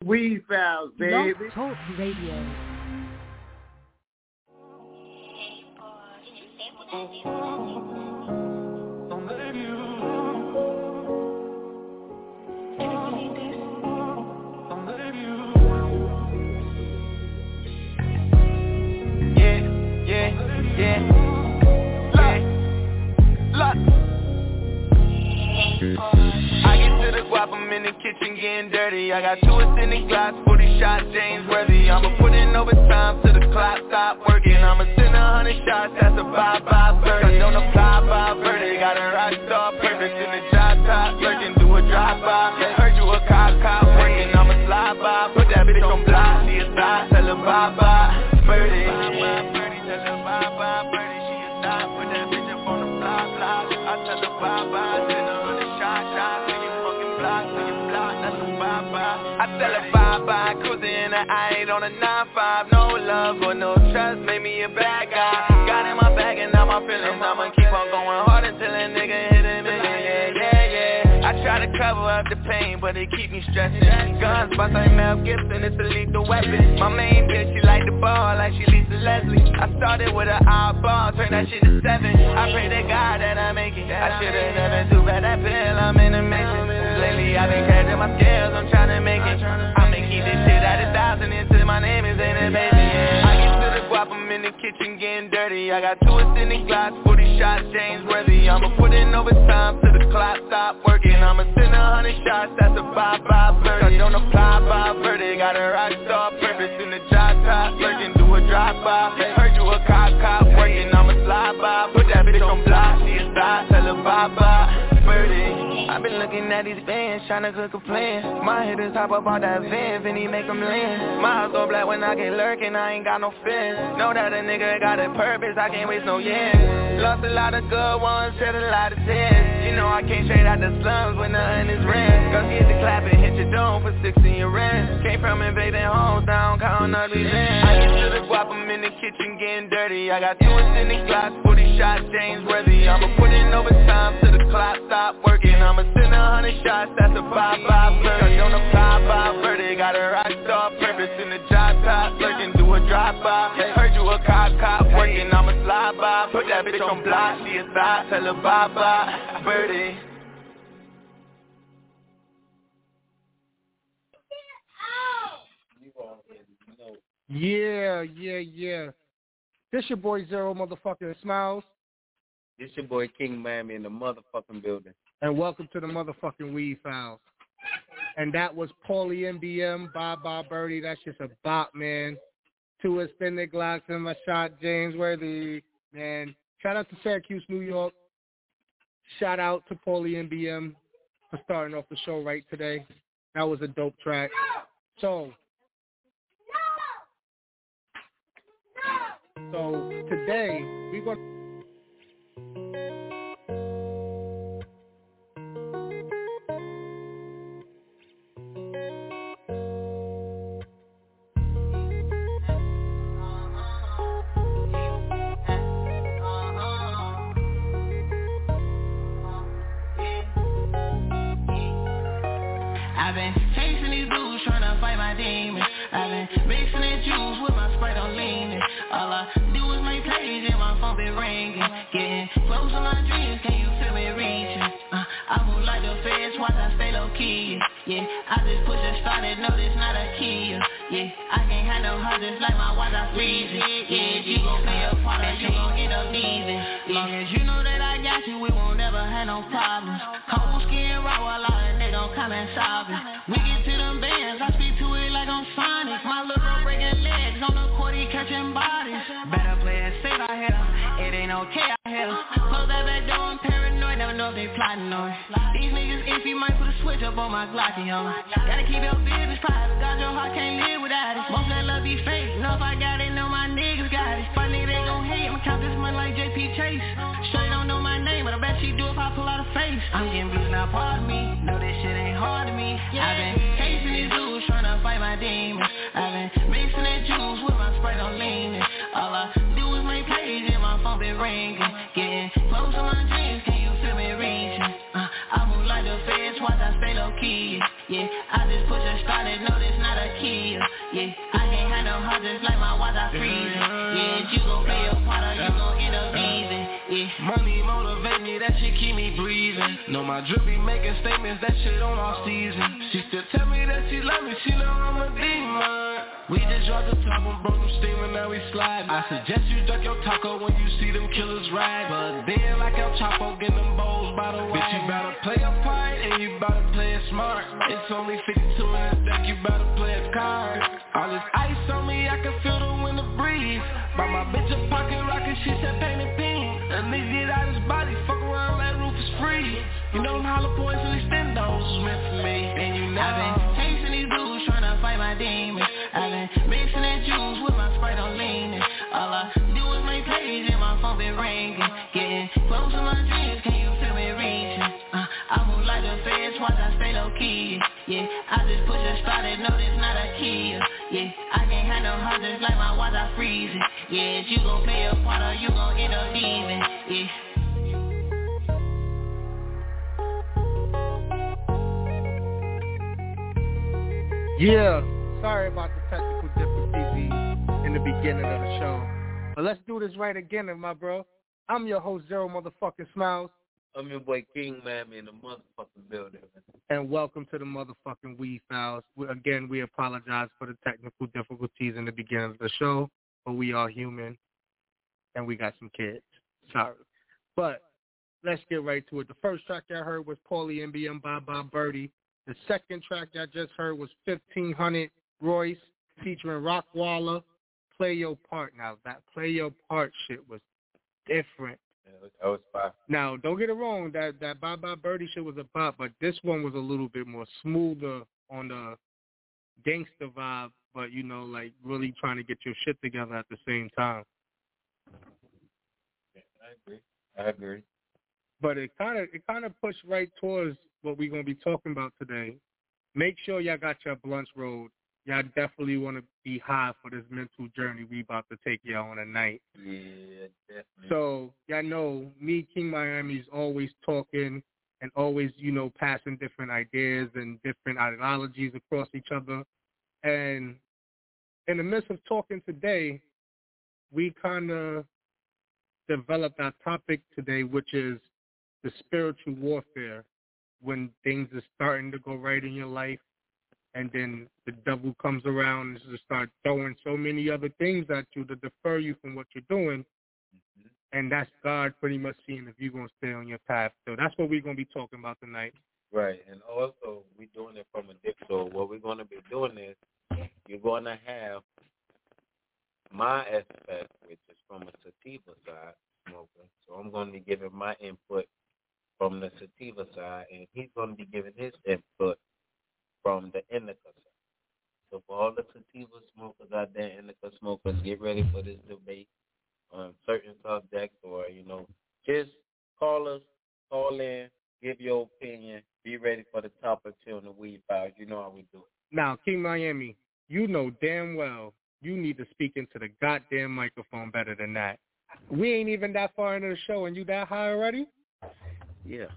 Weed Files, baby. Blog Talk Radio. I'm in the kitchen getting dirty. I got 2 ascending glass, 40 shots, James Worthy. I'ma put in overtime till the clock stop working. I'ma send 100 shots, that's a bye-bye birdie. Don't apply by birdie. Got a rock star purpose in the job top. Lurking, do a drive-by. Heard you a cop working, I'ma slide by. Put that bitch on block, she a side, tell her bye-bye birdie. Tell her bye-bye birdie, she a side. Put that bitch up on the block. I tell her bye-bye, send 100 shots. I tell her bye-bye, cruising in the I-8 on a 9-5. No love or no trust, made me a bad guy. Got in my bag and now my feelings, I'ma keep on going hard until a nigga hit a million, yeah. I try to cover up the pain, but it keep me stressing. Guns bust like Mel Gibson, it's a lethal weapon. My main bitch, she like the ball like she Lisa Leslie. I started with an eyeball, turned that shit to 7. I pray to God that I make it. I should've never do bad that pill, I'm in a mission. Lately I've been crashing my scales, I'm tryna make it. I'ma keep this shit at 1,000 until my name is in it, baby, yeah. I get to the guap, I'm in the kitchen getting dirty. I got 2 ascending glass, 40 shots, James Worthy. I'ma put in overtime till the clock stop working. I'ma send 100 shots, that's a bye-bye birdie. Don't apply by birdie. Got a rock star purpose in the job top. Lurking, do a drive-by. Heard you a cop working, I'ma slide by. Put that bitch on block, she a side, tell her bye-bye birdie. I've been looking at these bands, tryna cook a plan. My hitters hop up on that van, Vinny make them land. My eyes go black when I get lurking, I ain't got no fans. Know that a nigga got a purpose, I can't waste no yen. Lost a lot of good ones, shed a lot of tears. You know I came straight out the slums when nothing is rent. Girls get the clap and hit your dome for 6 in your rent. Came from invading homes, down counting ugly land. I get to the guap, I'm in the kitchen getting dirty. I got 2 ascending glass, 40 shots, James Worthy. I'ma put in overtime till the clock stop working. I'ma send 100 shots, that's a bye-bye birdie. Don't apply by birdie. Got a rock star purpose in the job top. Lurking, do a drive-by. Heard you a cop working, I'ma slide by. Put that bitch on block, she a side, tell her bye-bye birdie. Yeah. This your boy Zero motherfucking Smiles. This your boy King Miami in the motherfucking building. And welcome to the motherfucking Weed Files. And that was Paulie MBM, Bye Birdie. That's just a bop, man. 2 extended glass in my shot, James Worthy. Man, shout out to Syracuse, New York. Shout out to Paulie MBM for starting off the show right today. That was a dope track. So today we're going to gotta keep your business private. God, your heart can't live without it. Most that love be fake. Know if I got it, know my niggas got it. Funny they gon' hate. I'ma count this money like JP Chase. Sure you don't know my name, but I bet she do if I pull out a face. I'm getting blues now, pardon me. Know this shit ain't hard to me. I've been chasing these dudes, tryna fight my demons. I've been mixing that juice with my Sprite on leaning. All I do is make plays and my phone been ringing. Getting close to my dreams, can you feel me reaching? I move like the feds, watch I stay low key. Yeah, I just push a start and know this not a Yeah, I can't have no heart just like my watch, I freezing. Yeah, you gon' play your part or you gon' end up leaving. Yeah, money motivate me, that shit keep me breathing. Know my drip be making statements, that shit on all season. She still tell me that she love me, she know I'm a demon. We just dropped the top and broke them steaming, now we slide. I suggest you duck your taco when you see them killers ride. But then like El Chapo, get them bowls by the way. Bitch, you better play your part and you better play it smart. It's only 52 in the deck, you better play a card. All this ice on me, I can feel the wind to breathe. Buy my bitch a pocket rocket, she said painted pink. A nigga get out his body, fuck around, that roof is free. You know them hollow points and extendos was meant for me. And you know I've been chasing these dudes, trying to fight my demons. I've been mixing that juice with my Sprite on leaning. All I do is make plays and my phone been ringing. Getting close to my dreams, can you feel me reaching? I move like the feds, watch I stay low key. Yeah, I just push a start and know this not a key. Yeah, I can't have no heart just like my watch I freezing. Yeah, you gon' play your part or you gon' end up leaving. Yeah. Yeah, sorry about the technical difficulties in the beginning of the show. But let's do this right again, my bro. I'm your host, Zero Motherfucking Smiles. I'm your boy King Mammy in the motherfucking building. And welcome to the motherfucking Weed Files. Again, we apologize for the technical difficulties in the beginning of the show, but we are human, and we got some kids. Sorry. But let's get right to it. The first track I heard was Paulie MBM by Bob Birdie. The second track I just heard was 1500 Royce featuring Rockwalla, Play Your Part. Now, that Play Your Part shit was different. Yeah, that was fire. Now, don't get it wrong, that Bye Bye Birdie shit was a bop, but this one was a little bit more smoother on the gangster vibe, but, you know, like really trying to get your shit together at the same time. Yeah, I agree. But it kind of pushed right towards what we're going to be talking about today. Make sure y'all got your blunts rolled. Y'all definitely want to be high for this mental journey we about to take y'all on tonight. Yeah, definitely. So y'all know me, King Miami's always talking and always, you know, passing different ideas and different ideologies across each other. And in the midst of talking today, we kind of developed our topic today, which is the spiritual warfare, when things are starting to go right in your life, and then the devil comes around and just start throwing so many other things at you to defer you from what you're doing, and that's God pretty much seeing if you're going to stay on your path. So that's what we're going to be talking about tonight. Right, and also we're doing it from a dip. So what we're going to be doing is you're going to have my aspect, which is from a sativa side smoker. So I'm going to be giving my input from the sativa side, and he's going to be giving his input from the indica side. So for all the sativa smokers out there, indica smokers, get ready for this debate on certain subjects, or, you know, just call in, give your opinion, be ready for the topic here on the Weed Files. You know how we do it. Now, King Miami, you know damn well you need to speak into the goddamn microphone better than that. We ain't even that far into the show, and you that high already? Yeah.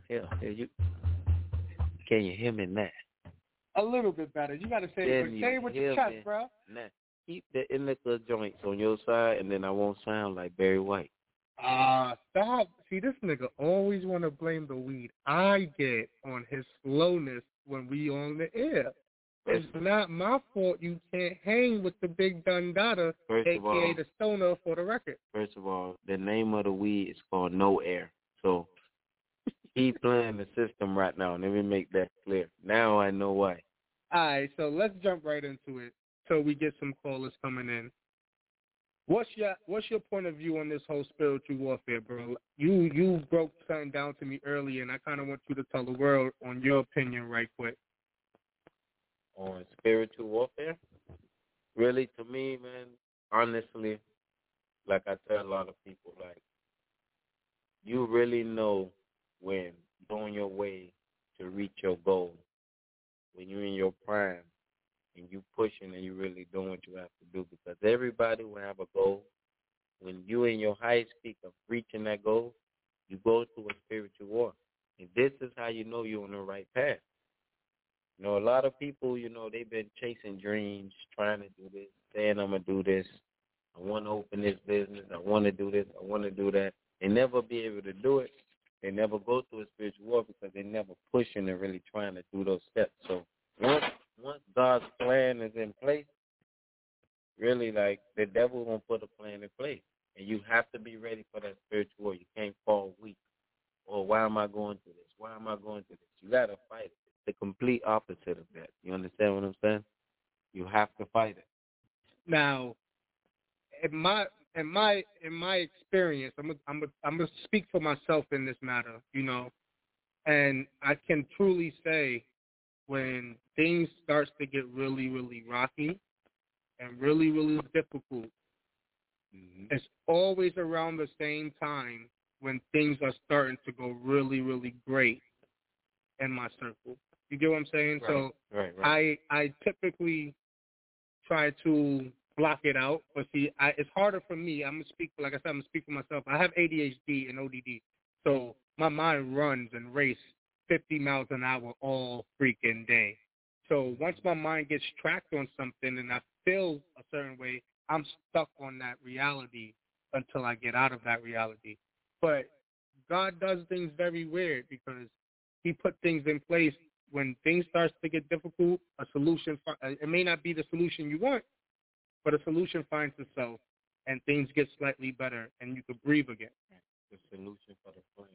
Can you hear me now? A little bit better. You got to say it with your chest, bro. Now, keep the indica joints on your side, and then I won't sound like Barry White. Stop. See, this nigga always want to blame the weed I get on his slowness when we on the air. It's not my fault you can't hang with the big Dundada, a.k.a. the stoner, for the record. First of all, the name of the weed is called No Air. So he's playing the system right now. Let me make that clear. Now I know why. All right, so let's jump right into it so we get some callers coming in. What's your point of view on this whole spiritual warfare, bro? You broke something down to me earlier, and I kind of want you to tell the world on your opinion right quick. On spiritual warfare? Really, to me, man, honestly, like I tell a lot of people, like, you really know when you're on your way to reach your goal, when you're in your prime, and you pushing and you really doing what you have to do, because everybody will have a goal. When you're in your highest peak of reaching that goal, you go through a spiritual war. And this is how you know you're on the right path. You know, a lot of people, you know, they've been chasing dreams, trying to do this, saying I'm going to do this. I want to open this business. I want to do this. I want to do that. They never be able to do it. They never go through a spiritual war because they never pushing and really trying to do those steps. So once God's plan is in place, really, like, the devil won't put a plan in place. And you have to be ready for that spiritual war. You can't fall weak. Or why am I going through this? Why am I going through this? You got to fight it. It's the complete opposite of that. You understand what I'm saying? You have to fight it. Now, in my experience, I'm gonna speak for myself in this matter, you know, and I can truly say when things starts to get really, really rocky and really, really difficult, it's always around the same time when things are starting to go really, really great in my circle. You get what I'm saying? Right, So right. I typically try to block it out, but see, it's harder for me. I'm gonna speak for myself. I have ADHD and ODD, so my mind runs and races 50 miles an hour all freaking day. So once my mind gets tracked on something and I feel a certain way, I'm stuck on that reality until I get out of that reality. But God does things very weird because he put things in place when things starts to get difficult, a solution, it may not be the solution you want, but a solution finds itself and things get slightly better and you can breathe again. The solution for the plan.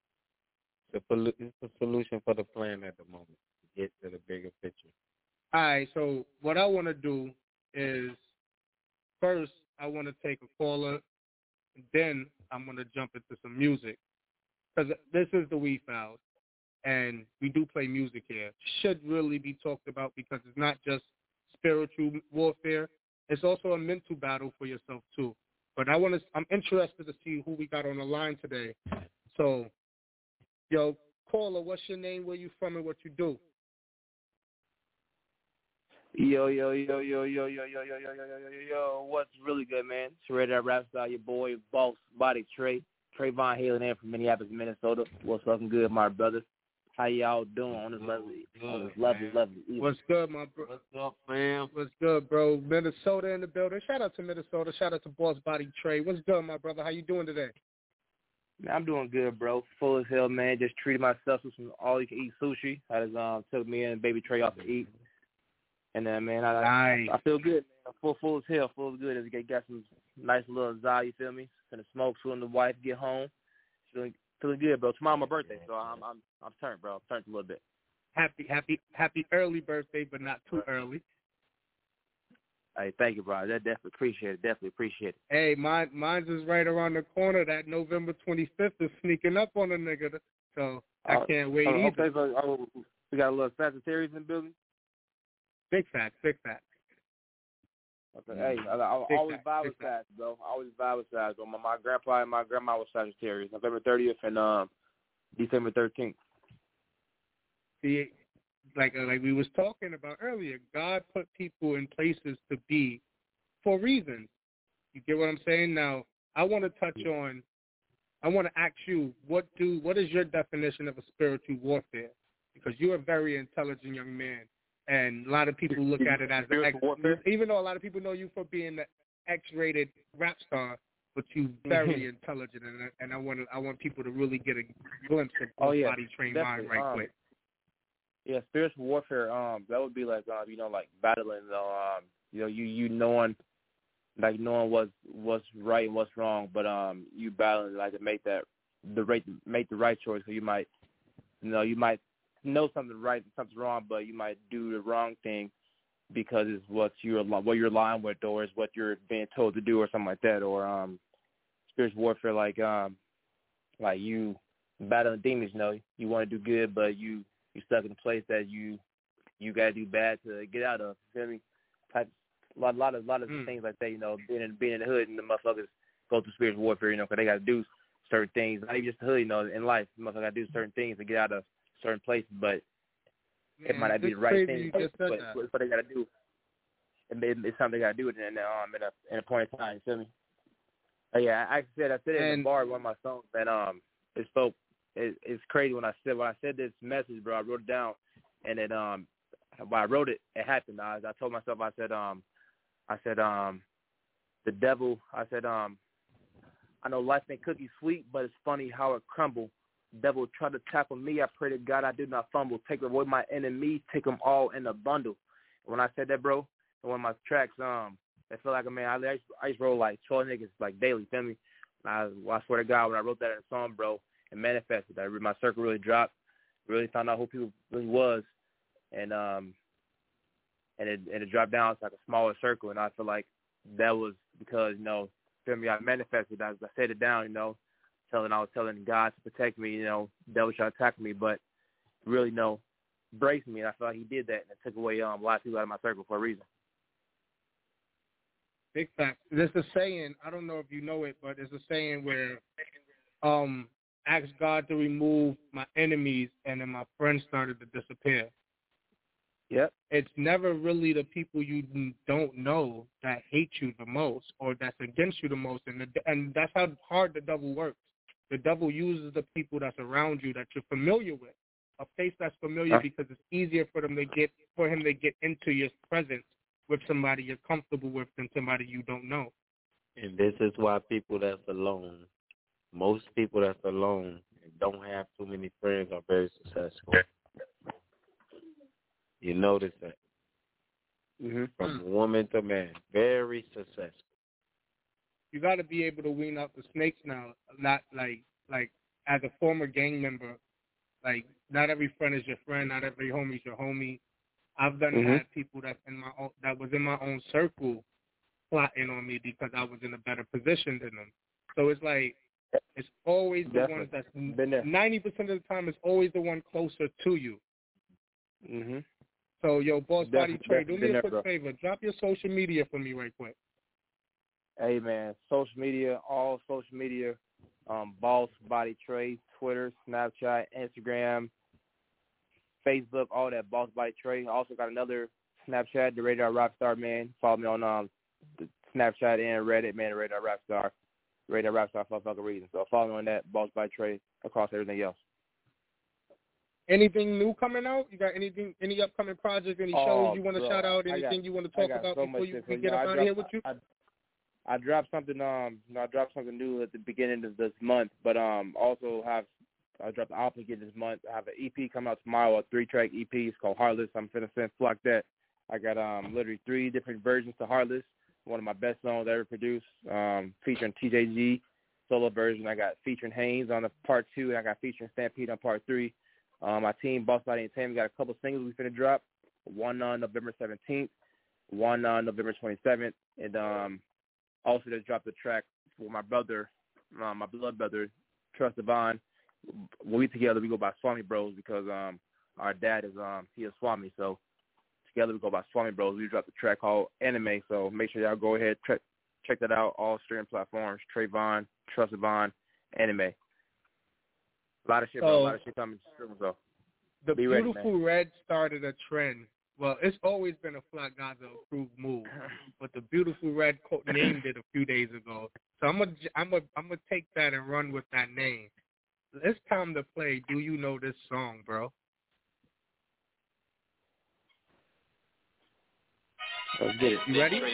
It's the solution for the plan at the moment to get to the bigger picture. All right, so what I want to do is first I want to take a caller, and then I'm going to jump into some music because this is the Weed Files, and we do play music here. Should really be talked about because it's not just spiritual warfare. It's also a mental battle for yourself too. But I'm interested to see who we got on the line today. So, yo, caller, what's your name, where you from, and what you do? Yo, what's really good, man? It's Ready That Rap Style, your boy, Boss Body Trayvon hailing in from Minneapolis, Minnesota. What's looking good, my brothers? How y'all doing on this lovely evening? What's good, my bro? What's up, fam? What's good, bro? Minnesota in the building. Shout out to Minnesota. Shout out to Boss Body Trey. What's good, my brother? How you doing today? Man, I'm doing good, bro. Full as hell, man. Just treated myself with some all-you-can-eat sushi. I just took me and Baby Trey off to eat. And then, man, I feel good, man. I'm full as hell, full as good. I got some nice little za, you feel me? Gonna smoke soon the wife get home. Feeling good, bro. Tomorrow my birthday, so I'm turned, bro. I'm turned a little bit. Happy early birthday, but not too early. Hey, thank you, bro. I definitely appreciate it. Hey, mine's is right around the corner. That November 25th is sneaking up on a nigga, so I can't wait either. Okay, so, we got a little Sagittarius in the building? Big facts. Okay, hey, I always vibe with Sag, bro. My grandpa and my grandma was Sagittarius, November 30th and December 13th. See, like we was talking about earlier, God put people in places to be for reasons. You get what I'm saying? Now, I want to ask you, what is your definition of a spiritual warfare? Because you're a very intelligent young man. And a lot of people look at it as even though a lot of people know you for being the X-rated rap star, but you very intelligent, and I want people to really get a glimpse of Body Train mind right quick. Yeah, spiritual warfare. That would be like like battling. You knowing what's right and what's wrong, but you battling like to make the right choice. So you might know something right and something wrong, but you might do the wrong thing because it's what you're lying with, or it's what you're being told to do, or something like that. Or spiritual warfare, like you battling demons. You want to do good, but you stuck in a place that you gotta do bad to get out of. You feel me? A lot of things like that. Being in the hood, and the motherfuckers go through spiritual warfare. Because they gotta do certain things. Not even just the hood. In life, the motherfuckers gotta do certain things to get out of certain places, but it might not be the right thing. But what they gotta do, it's something they gotta do in a point in time. You feel me? Yeah, I said it in the bar one of my songs, and it's crazy when I said this message, bro. I wrote it down, and then when I wrote it, it happened. I told myself, I said, the devil, I said, I know life ain't cookie sweet, but it's funny how it crumble. Devil try to tackle me, I pray to God I do not fumble. Take away my enemy, take them all in a bundle. When I said that, bro, in one of my tracks, it felt like, man, I used to roll like 12 niggas like daily, feel me? I swear to God, when I wrote that in a song, bro, it manifested. My circle really dropped, really found out who people really was, and it dropped down to like a smaller circle, and I feel like that was because, you know, feel me, I manifested. I said it down, you know, I was telling God to protect me, you know, devil trying to attack me, but really, you know, braced me, and I feel like he did that, and it took away a lot of people out of my circle for a reason. Big fact. There's a saying, I don't know if you know it, but there's a saying where ask God to remove my enemies, and then my friends started to disappear. Yep. It's never really the people you don't know that hate you the most or that's against you the most, and that's how hard the devil works. The devil uses the people that's around you that you're familiar with, a face that's familiar, because it's easier for him to get into your presence with somebody you're comfortable with than somebody you don't know. And this is why people that's alone, most people that's alone and don't have too many friends are very successful. You notice that. Mm-hmm. From woman to man, very successful. You got to be able to wean out the snakes now. Not like as a former gang member, like not every friend is your friend, not every homie is your homie. I've done had people that was in my own circle plotting on me because I was in a better position than them. So it's like it's always the ones that's 90% of the time. It's always the one closer to you. Mm-hmm. So, yo, Boss Body Trey, do me a quick favor. Drop your social media for me right quick. Hey, man, social media, all social media, Boss Body Trey, Twitter, Snapchat, Instagram, Facebook, all that, Boss Body Trey. Also got another Snapchat, The Radar Rockstar, man. Follow me on the Snapchat and Reddit, man, The Radar Rockstar. Radar Rockstar for fucking reason. So follow me on that, Boss Body Trey, across everything else. Anything new coming out? You got anything? Any upcoming projects? Any shows you want to shout out? Anything you want to talk about before we get up out of here with you? I dropped something. I dropped something new at the beginning of this month, but also I dropped the album again this month. I have an EP coming out tomorrow, a 3-track EP. It's called Heartless. I'm finna send Flock that. I got literally 3 different versions to Heartless. One of my best songs I ever produced, featuring TJG solo version. I got featuring Haynes on the part 2, and I got featuring Stampede on part 3. My team, Boss Body Entertainment, got a couple singles we finna drop. One on November 17th, one on November 27th, and also just dropped a track for my brother, my blood brother, Trust Devon. When we together, we go by Swami Bros because our dad is he is Swami, so together we go by Swami Bros. We dropped a track called Anime, so make sure y'all go ahead check that out. All streaming platforms: Trayvon, Trust Devon, Anime. A lot of shit, bro. A lot of shit coming soon, so the be Beautiful ready, Red started a trend. Well, it's always been a Flock Gaza approved move, but the Beautiful Red named it a few days ago. So I'm gonna take that and run with that name. It's time to play Do You Know This Song, bro? Let's get it. You ready?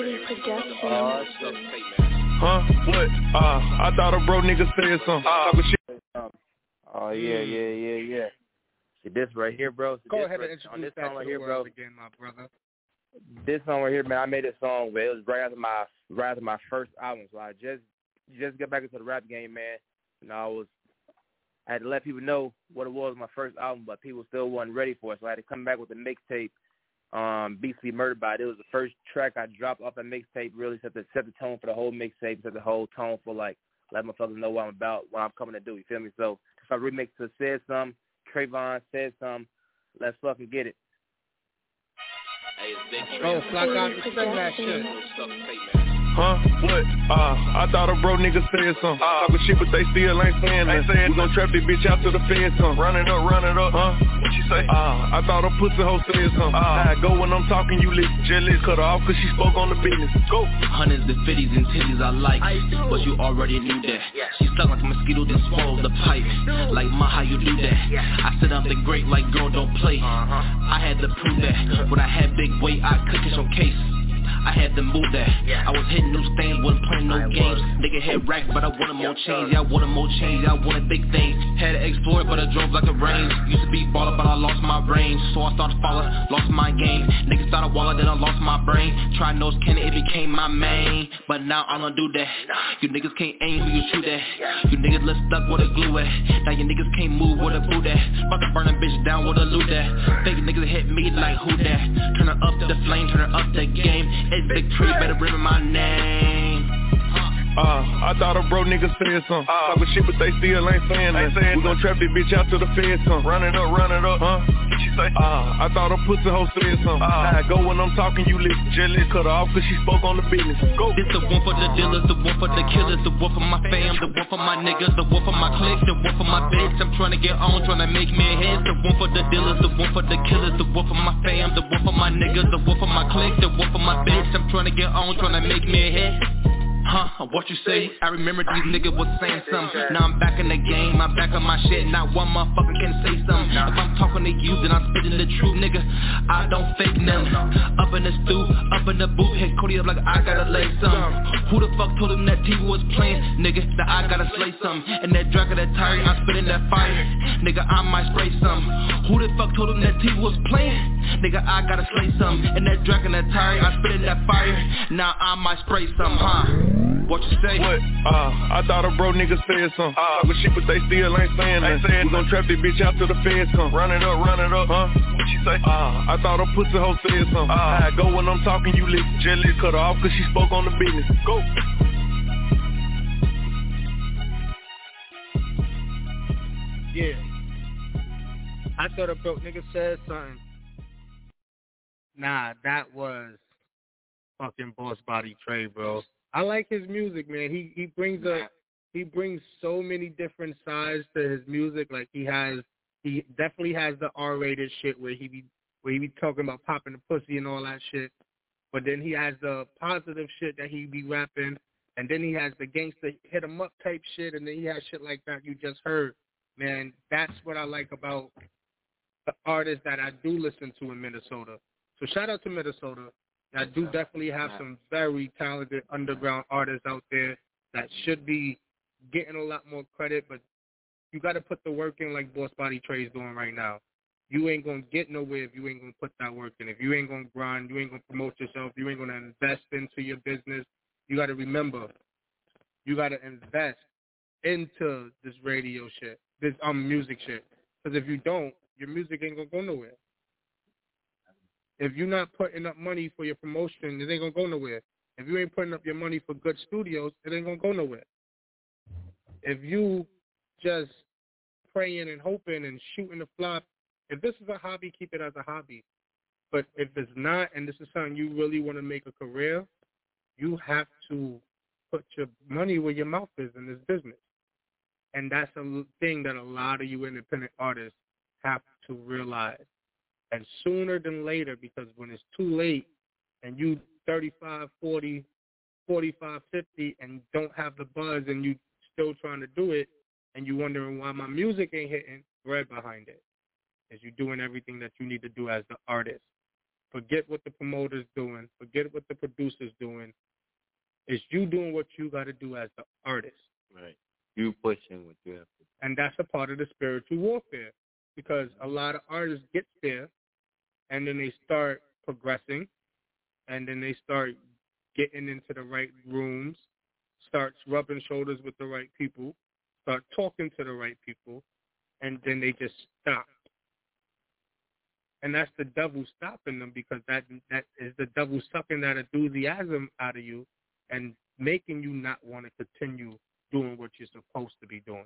Huh? What? I thought a bro nigga said something. Oh, yeah. See, this right here, bro. Go ahead and introduce that to the world again, my brother. This song right here, man, I made this song, but it was right after my first album. So I just got back into the rap game, man. And I had to let people know what it was my first album, but people still wasn't ready for it. So I had to come back with a mixtape, Beats Be Murdered By. It was the first track I dropped off that mixtape, really set the tone for the whole mixtape, set the whole tone for, like, let motherfuckers know what I'm about, what I'm coming to do, you feel me? So if I remix to Said Something, Trayvon Said Something, let's fucking get it. Oh, Flock Gaza, sing that shit. Huh? What? I thought a bro nigga said something. Talking shit, but they still ain't saying nothing. We gon' trap this bitch out to the feds come. Run it up, huh? What she say? I thought a pussy hoe said something. I go when I'm talking, you listen. Jealous, cut her off cause she spoke on the business. Go. Hundreds and fifties and titties I like, but you already knew that. She stuck like a mosquito, then swallowed the pipe. Like, ma, how you do that? I sit up the great like, girl, don't play. I had to prove that. When I had big weight, I could catch on case. I had to move that. I was hitting new stands, wasn't playing no games. Nigga had racks, but I wanted more change. Yeah, I wanted more change, I wanted big things. Had to explore, but I drove like a range. Used to be baller, but I lost my range. So I started falling, lost my game. Niggas started walling, then I lost my brain. Tried nose cannon, it became my main. But now I don't do that. You niggas can't aim, who you shoot at? You niggas left stuck with a glue at. Now you niggas can't move with a boot at. About to burn a bitch down with a loot at. Fake niggas hit me like who that? Turn her up the flame, turn her up the game. It's victory, better remember my name. I thought a bro nigga said something. Talking shit, but they still ain't saying nothing. We gon' trap this bitch out to the feds come. Run it up, huh? What she say? I thought a pussy hoe said something. I go when I'm talking, you listen. Jealous, cut her off cause she spoke on the business. Go. This the one for the dealers, the one for the killers, the one for my fam, the one for my niggas, the one for my cliques, the one for my bitch. I'm trying to get on, trying to make me a hit. The one for the dealers, the one for the killers, the one for my fam, the one for my niggas, the one for my cliques, the one for my bitch. I'm trying to get on, trying to make me a hit. Huh, what you say? I remember these niggas was saying something. Now I'm back in the game, I'm back on my shit. Not one motherfucker can say something. If I'm talking to you, then I'm spitting the truth, nigga. I don't fake nothing. Up in the stew, up in the booth, hit Cody up like I gotta lay something. Who the fuck told him that TV was playing? Nigga, that I gotta slay something. And that drag of that tire, I'm spitting that fire. Nigga, I might spray something. Who the fuck told him that TV was playing? Nigga, I gotta slay something. And that drag of that tire, I'm spitting that fire. Now I might spray something, huh? What you say? What? I thought a bro nigga said something. Talking shit, but they still ain't saying nothing. We gon' trap this bitch out to the feds come. Run it up, huh? What she say? I thought a pussy hoe said something. I go when I'm talking, you listen. Jealous, cut her off cause she spoke on the business. Go. Yeah. I thought a broke nigga said something. Nah, that was fucking Boss Body Trey, bro. I like his music, man. He brings so many different sides to his music. Like he definitely has the R-rated shit where he be talking about popping the pussy and all that shit. But then he has the positive shit that he be rapping, and then he has the gangster hit 'em up type shit, and then he has shit like that you just heard. Man, that's what I like about the artists that I do listen to in Minnesota. So shout out to Minnesota. I do definitely have some very talented underground artists out there that should be getting a lot more credit, but you got to put the work in like Boss Body Trey's doing right now. You ain't going to get nowhere if you ain't going to put that work in. If you ain't going to grind, you ain't going to promote yourself, you ain't going to invest into your business. You got to remember, you got to invest into this radio shit, this music shit. Because if you don't, your music ain't going to go nowhere. If you're not putting up money for your promotion, it ain't going to go nowhere. If you ain't putting up your money for good studios, it ain't going to go nowhere. If you just praying and hoping and shooting the flop, if this is a hobby, keep it as a hobby. But if it's not, and this is something you really want to make a career, you have to put your money where your mouth is in this business. And that's a thing that a lot of you independent artists have to realize. And sooner than later, because when it's too late and you 35, 40, 45, 50 and don't have the buzz and you still trying to do it and you wondering why my music ain't hitting, right behind it is you doing everything that you need to do as the artist. Forget what the promoter's doing. Forget what the producer's doing. It's you doing what you got to do as the artist. Right. You pushing what you have to do. And that's a part of the spiritual warfare because a lot of artists get there and then they start progressing, and then they start getting into the right rooms, starts rubbing shoulders with the right people, start talking to the right people, and then they just stop. And that's the devil stopping them because that is the devil sucking that enthusiasm out of you and making you not want to continue doing what you're supposed to be doing.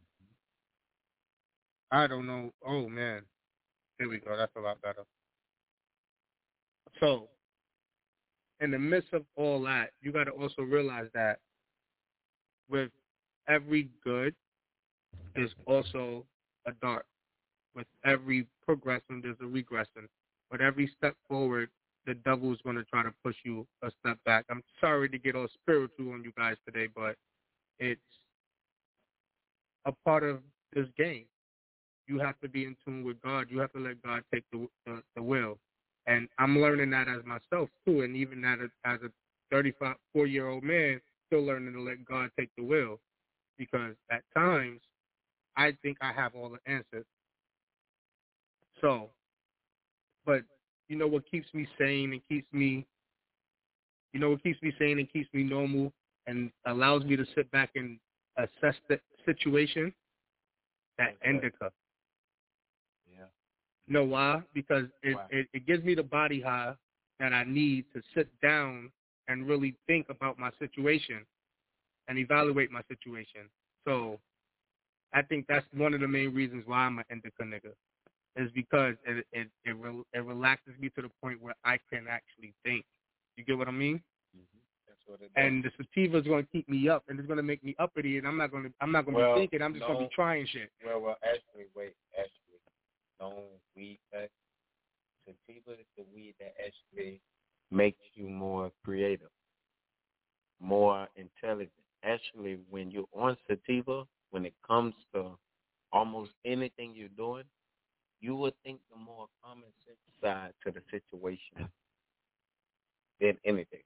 I don't know. Oh, man. There we go. That's a lot better. So, in the midst of all that, you got to also realize that with every good, there's also a dark. With every progression, there's a regression. With every step forward, the devil's going to try to push you a step back. I'm sorry to get all spiritual on you guys today, but it's a part of this game. You have to be in tune with God. You have to let God take the will. And I'm learning that as myself, too, and even that as a 34-year-old man, still learning to let God take the will. Because at times, I think I have all the answers. So, but you know what keeps me sane and keeps me normal and allows me to sit back and assess the situation? That indica. Yeah. You know why? Because it gives me the body high that I need to sit down and really think about my situation and evaluate my situation. So I think that's one of the main reasons why I'm an indica nigga. Is because it relaxes me to the point where I can actually think. You get what I mean? Mm-hmm. That's what it does. And the sativa is going to keep me up, and it's going to make me uppity, and I'm not going to be thinking. I'm just going to be trying shit. Well, actually, no weed that sativa is the weed that actually makes you more creative, more intelligent. Actually, when you're on sativa, when it comes to almost anything you're doing, you would think the more common sense side to the situation than anything.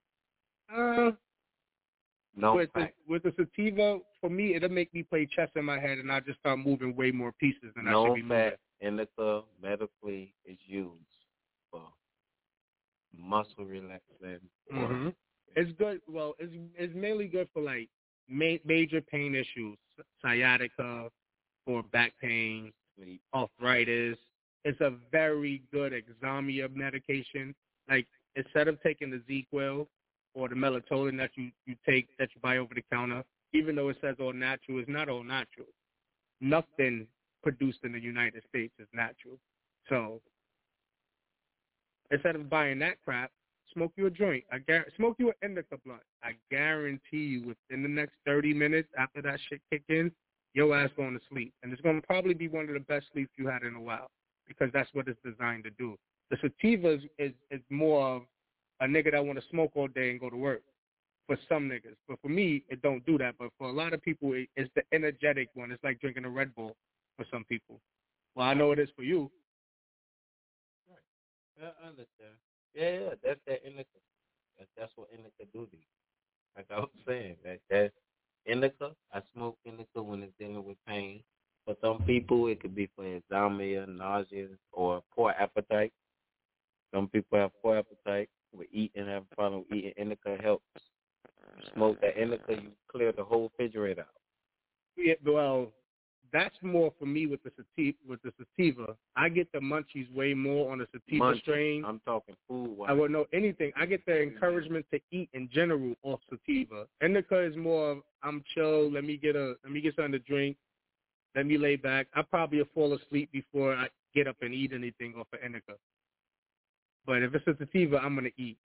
No fact. With the sativa, for me, it'll make me play chess in my head, and I just start moving way more pieces than I should be moving. No fact. Indica medically is used for muscle relaxing. Mm-hmm. It's good. Well, it's mainly good for like major pain issues, sciatica, or back pain. Sleep. Arthritis. It's a very good insomnia medication. Like, instead of taking the ZQL or the melatonin that you take, that you buy over the counter, even though it says all natural, it's not all natural. Nothing produced in the United States is natural. So instead of buying that crap, smoke you a joint. Smoke you an indica blunt. I guarantee you within the next 30 minutes after that shit kick in, your ass going to sleep. And it's going to probably be one of the best sleeps you had in a while because that's what it's designed to do. The sativa is more of a nigga that want to smoke all day and go to work for some niggas. But for me, it don't do that. But for a lot of people, it's the energetic one. It's like drinking a Red Bull for some people. Well, I know it is for you. Right. I understand. Yeah, that's that indica. That's what indica do to you. Like I was saying, that indica, I smoke indica when it's dealing with pain. For some people, it could be for insomnia, nausea, or poor appetite. Some people have poor appetite with eating, have a problem with eating. Indica helps. You smoke that indica, you clear the whole refrigerator out. Yeah, well, that's more for me with the sativa. I get the munchies way more on the sativa strain. I'm talking food-wise. I would know anything. I get the encouragement to eat in general off sativa. Indica is more of I'm chill. Let me get something to drink. Let me lay back. I probably will fall asleep before I get up and eat anything off of indica. But if it's a sativa, I'm gonna eat.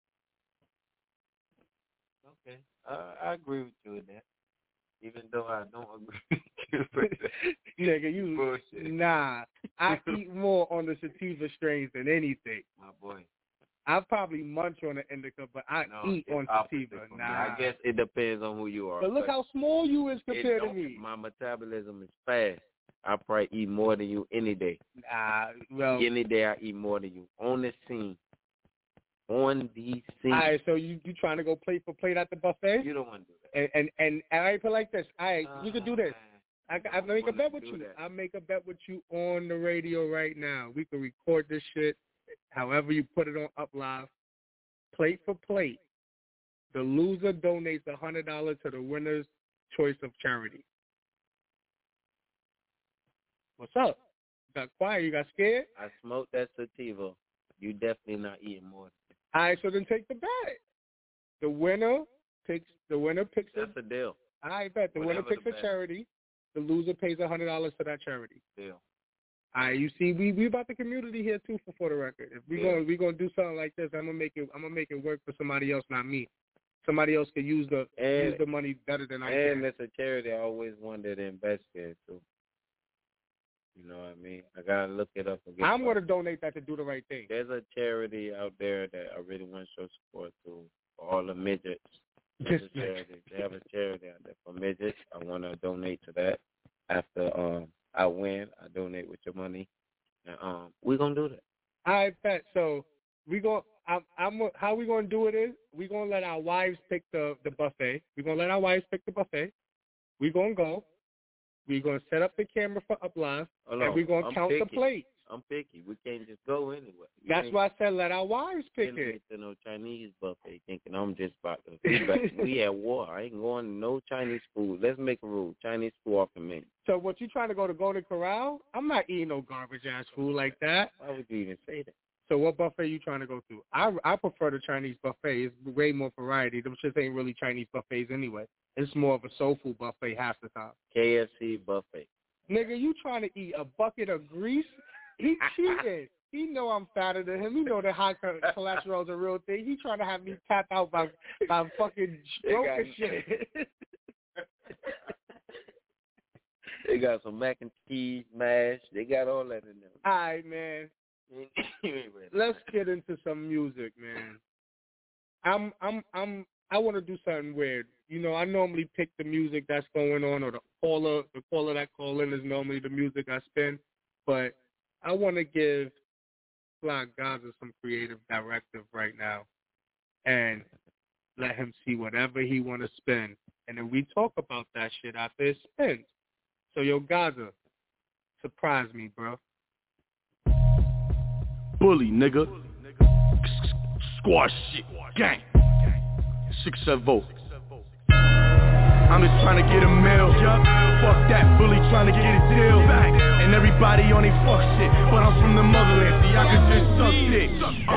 Okay, I agree with you with that. Even though I don't agree with you. Nigga, you bullshit. Nah, I eat more on the sativa strains than anything. My boy. I probably munch on the indica, but I eat on sativa. Nah. I guess it depends on who you are. But look how small you is compared to me. My metabolism is fast. I probably eat more than you any day. Well, any day I eat more than you. On the scene. On the scene. All right, so you trying to go plate for plate at the buffet? You don't want to do that. And I put like this. All right, you can do this. I make a bet with you. That. I make a bet with you on the radio right now. We can record this shit however you put it on up live. Plate for plate. The loser donates $100 to the winner's choice of charity. What's up? You got quiet? You got scared? I smoked that sativa. You definitely not eating more. All right, so then take the bet. The winner picks. That's a deal. I bet the winner picks a charity. The loser pays $100 to that charity. Deal. You see, we about the community here too for the record. If we gonna do something like this, I'm gonna make it work for somebody else, not me. Somebody else could use the money better than I can. And it's a charity I always wanted to invest in too. You know what I mean? I gotta look it up again. I'm gonna donate that to do the right thing. There's a charity out there that I really want to show support to for all the midgets. There's a charity. They have a charity out there for midgets. I want to donate to that. After I win, I donate with your money, and we're gonna do that. I bet. So we go. How we gonna do it is we gonna let our wives pick the buffet. We're gonna let our wives pick the buffet. We're gonna go. We're gonna set up the camera for Up Live, and we're gonna count the plates. I'm picky. We can't just go anywhere. That's why I said let our wives pick it. To no Chinese buffet, thinking I'm just about to. We at war. I ain't going to no Chinese food. Let's make a rule. Chinese food off the menu. So what, you trying to go to Golden Corral? I'm not eating no garbage ass food like that. Why would you even say that? So what buffet you trying to go to? I prefer the Chinese buffet. It's way more variety. Them shit ain't really Chinese buffets anyway. It's more of a soul food buffet half the time. KFC buffet. Nigga, you trying to eat a bucket of grease? He cheating. He know I'm fatter than him. He know that high cholesterol is a real thing. He trying to have me tap out by fucking stroke and shit. They got some mac and cheese, mash. They got all that in there. All right, man. Let's get into some music, man. I want to do something weird. You know, I normally pick the music that's going on, or the caller that call in is normally the music I spin, but I want to give Fly Gaza some creative directive right now and let him see whatever he want to spin. And then we talk about that shit after it spins. So, yo, Gaza, surprise me, bro. Bully, nigga. Squash shit. Gang. 670. I'm just trying to get a meal. Fuck that, bully trying to get a deal. And everybody on they fuck shit, but I'm from the motherland, so y'all can just suck dick.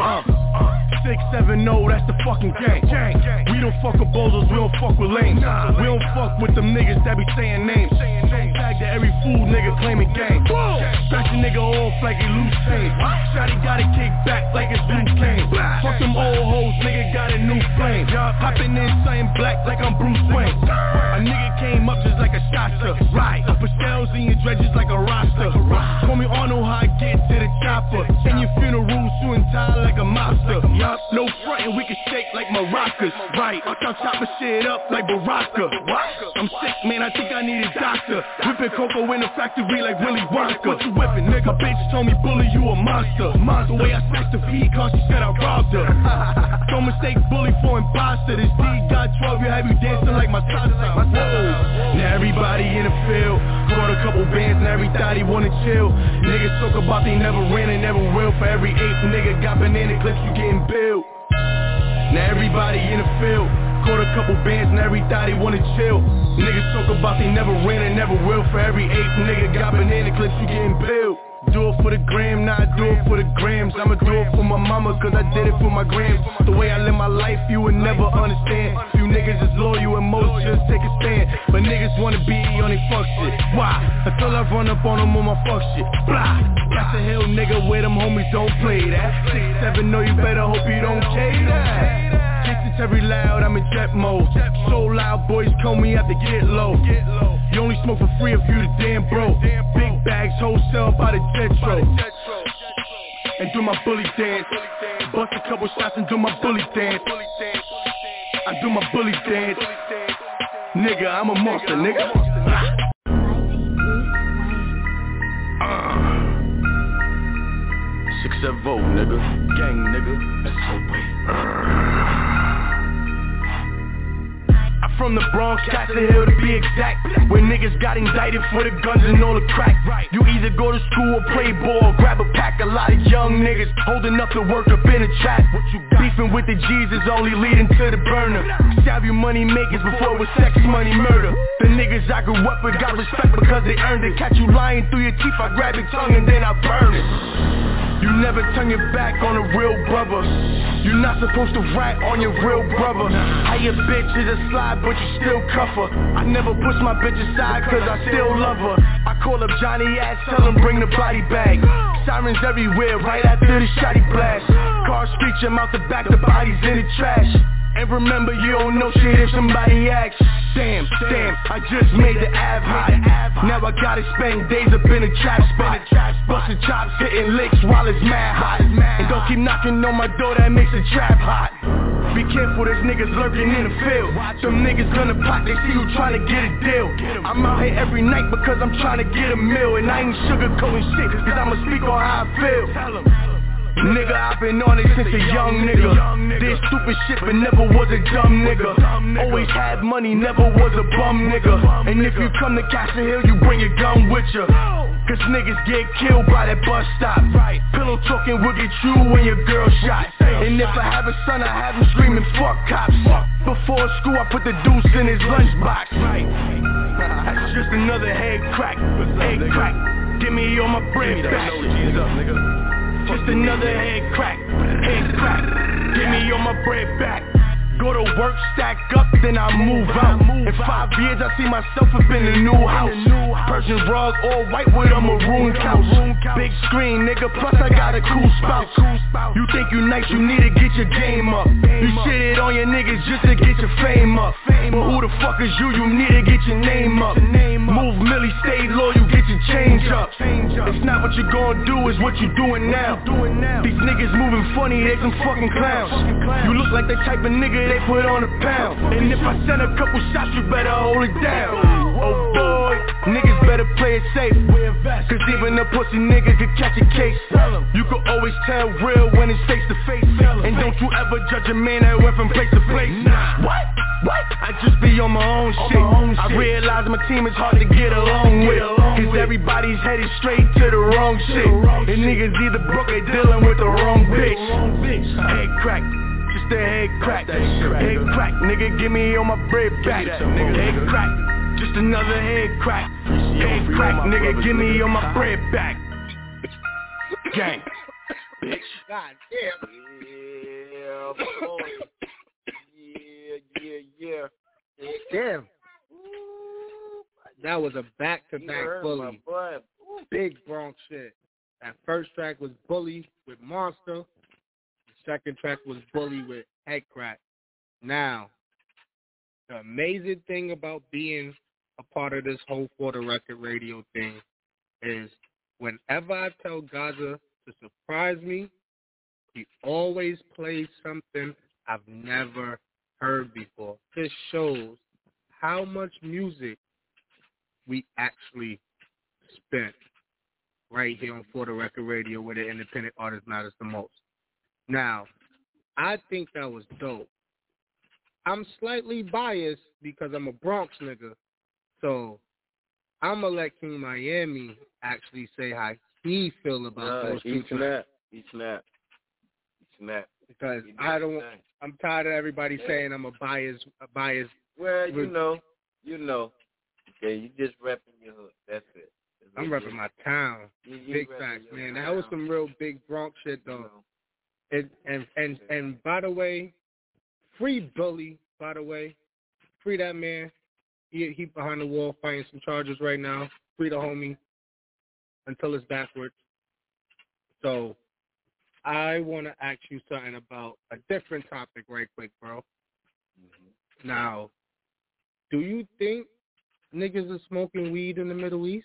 670, that's the fucking gang. We don't fuck with bozos, we don't fuck with lames. We don't fuck with them niggas that be saying names. Tag to every fool nigga claiming gang. Scratch a nigga off like he loose chain. Shotty got a kick back like it's Luke Kane. Fuck them old hoes, nigga got a new flame. Hopping in something black like I'm Bruce Wayne. A nigga came up just like a shotgun. Right, put shells in your dredges like a roster. Call me Arnold, how I get to the chopper. In your funeral, suing tie like a mobster. No frontin', we can shake like maracas. Right, I'm chopping shit up like Baraka. I'm sick, man, I think I need a doctor. Whipping cocoa in the factory like Willy Wonka. What you whipping, nigga? Bitch told me, bully, you a monster. The way I snatched the P, cause she said I robbed her. Don't mistake bully for imposter. This D got 12, you have you dancing like my salsa. Now everybody in the field, caught a couple bands and everybody wanna chill. Niggas talk about they never ran and never will. For every 8th nigga got banana clips, you getting billed. Now everybody in the field, caught a couple bands and everybody wanna chill. Niggas talk about they never ran and never will. For every 8th nigga got banana clips, you getting billed. Do it for the gram, nah, I do it for the grams. I'ma do it for my mama, cause I did it for my grams. The way I live my life, you would never understand. Few niggas is loyal and most just take a stand. But niggas wanna be on they fuck shit. Why? Until I run up on them on my fuck shit. Blah! That's a hill nigga where them homies don't play that. 6'7", no, you better hope you don't K that. Jason Terry loud, I'm in jet mode. So loud, boys call me out to get low. You only smoke for free if you the damn bro. Big bags, wholesale by the Jetro. And do my bully dance. Bust a couple shots and do my bully dance. I do my bully dance. Nigga, I'm a monster, nigga. 670, nigga. Gang, nigga. From the Bronx, Castle Hill to be exact, where niggas got indicted for the guns and all the crack. You either go to school or play ball, grab a pack. A lot of young niggas holding up to work up in the trap. Beefing with the G's is only leading to the burner. Stab you money makers before it was sex, money, murder. The niggas I grew up with got respect because they earned it. Catch you lying through your teeth, I grab your tongue and then I burn it. You never turn your back on a real brother. You're not supposed to rat on your real brother. How your bitch is a slide but you still cuff her. I never push my bitch aside cause I still love her. I call up Johnny Ass, tell him bring the body bag. Sirens everywhere, right after the shotty blast. Cars screeching out the back, the bodies in the trash. And remember, you don't know shit if somebody asks. Damn, I just made the Av hot. Now I gotta spend days up in a trap spot. Busting chops, hitting licks while it's mad hot. And don't keep knocking on my door, that makes the trap hot. Be careful, there's niggas lurking in the field. Some niggas gonna pop, they see you trying to get a deal. I'm out here every night because I'm trying to get a meal. And I ain't sugarcoating shit, cause I'ma speak on how I feel. Nigga, I've been on it since a young nigga. Did stupid shit but never was a dumb nigga. Always had money, never was a bum nigga. And if you come to Castle Hill, you bring your gun with ya. Cause niggas get killed by that bus stop. Pillow talking will get you when your girl shot. And if I have a son, I have him screaming fuck cops. Before school, I put the deuce in his lunchbox. That's just another head crack. Head crack. Give me all my bread back. Just another head crack, give me all my bread back. Go to work, stack up, then I move out. In 5 years I see myself up in a new house. Persian rug, all white with a maroon couch. Big screen, nigga, plus I got a cool spout. You think you nice, you need to get your game up. You shitted on your niggas just to get your fame up. But who the fuck is you? You need to get your name up. Move Millie, stay loyal, get your change up. It's not what you gon' do, it's what you doing now. These niggas moving funny, they some fucking clowns. You look like the type of nigga they put on a pound. And if I send a couple shots, you better hold it down. Oh boy, niggas better play it safe. Cause even a pussy nigga could catch a case. You can always tell real when it's face to face. And don't you ever judge a man that went from place to place. What? I just be on my own shit. I realize my team is hard to get along with. Cause everybody's headed straight to the wrong shit. And niggas either broke, they dealing with the wrong bitch. Head crack, just a head crack. Head crack, nigga, give me all my bread back. Head crack, just another head crack. Head crack, nigga, give me all my bread back. Gang, bitch. God damn. Yeah, boy. Yeah. Damn. That was a back-to-back bully. Big Bronx shit. That first track was Bully with Monster. The second track was Bully with Head Crack. Now, the amazing thing about being a part of this whole For the Record radio thing is whenever I tell Gaza to surprise me, he always plays something I've never heard before. This shows how much music we actually spent right here on For the Record Radio, where the independent artist matters the most. Now, I think that was dope. I'm slightly biased because I'm a Bronx nigga, so I'm going to let King Miami actually say how he feel about those two tracks. He snap. Because I'm tired of everybody saying I'm a biased. Well, you know. Okay, you just repping your hood. That's it. I'm repping my town. Big facts, man. That was some real big Bronx shit, though. And by the way, free Bully, by the way. Free that man. He behind the wall fighting some charges right now. Free the homie until it's backwards. So I want to ask you something about a different topic right quick, bro. Mm-hmm. Now, do you think niggas are smoking weed in the Middle East?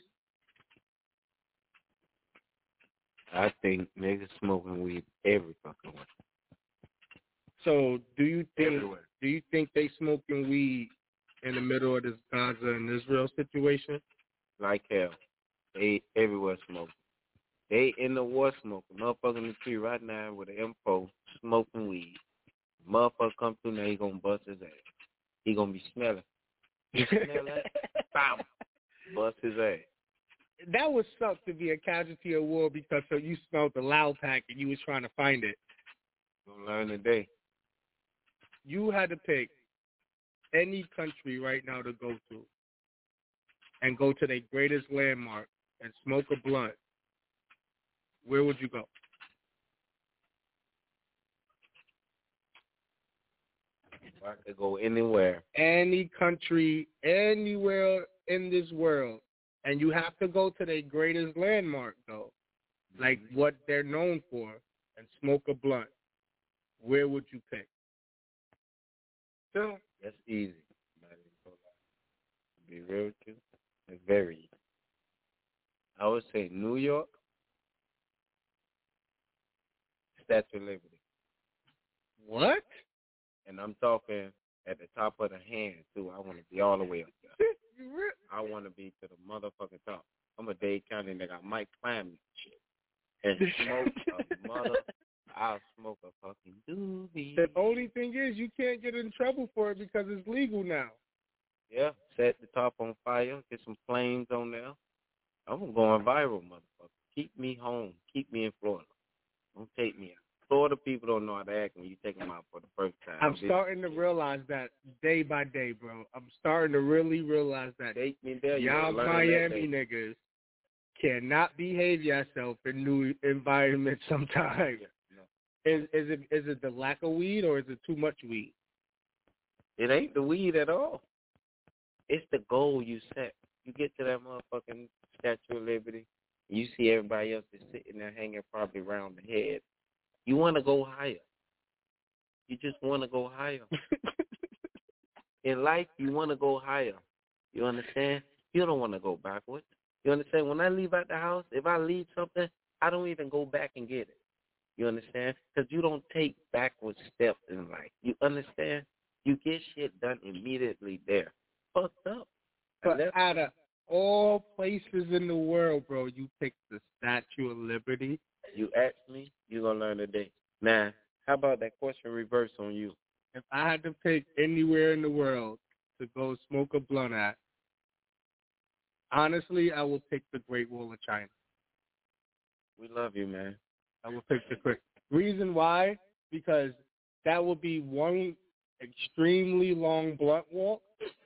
I think niggas smoking weed every fucking way. So do you think they smoking weed in the middle of this Gaza and Israel situation? Like hell. They everywhere smoking. They in the war smoking. Motherfucker in the tree right now with an M4 smoking weed. Motherfucker come through now, he gonna bust his ass. He gonna be smelling. You smell that? Bam! Bust his ass. That would suck to be a casualty of war because you smelled the loud pack and you was trying to find it. Gonna learn today. You had to pick any country right now to go to and go to their greatest landmark and smoke a blunt. Where would you go? I could go anywhere. Any country, anywhere in this world, And you have to go to their greatest landmark, though, like what they're known for, and smoke a blunt. Where would you pick? So that's easy. To be real with you, it's very easy. I would say New York, Statue of Liberty. What? And I'm talking at the top of the hand, too. I want to be all the way up there. I want to be to the motherfucking top. I'm a Dade County nigga. I might climb that shit and smoke a mother. I'll smoke a fucking doobie. The only thing is you can't get in trouble for it because it's legal now. Yeah, set the top on fire, get some flames on there. I'm going viral, motherfucker. Keep me home. Keep me in Florida. Don't take me out. Florida people don't know how to act when you take them out for the first time. I'm starting to realize that day by day, bro. I'm starting to really realize that. Take me there. Y'all Miami niggas cannot behave yourself in new environments sometimes. No. Is it the lack of weed or is it too much weed? It ain't the weed at all. It's the goal you set. You get to that motherfucking Statue of Liberty, and you see everybody else is sitting there hanging probably around the head. You want to go higher. You just want to go higher. In life, you want to go higher. You understand? You don't want to go backwards. You understand? When I leave out the house, if I leave something, I don't even go back and get it. You understand? Because you don't take backward steps in life. You understand? You get shit done immediately there. Fucked up. But out of all places in the world, bro, you picked the Statue of Liberty. You ask me, you're going to learn today. Now, how about that question reverse on you? If I had to pick anywhere in the world to go smoke a blunt at, honestly, I will pick the Great Wall of China. We love you, man. I will pick the quick. Reason why? Because that will be one extremely long blunt walk,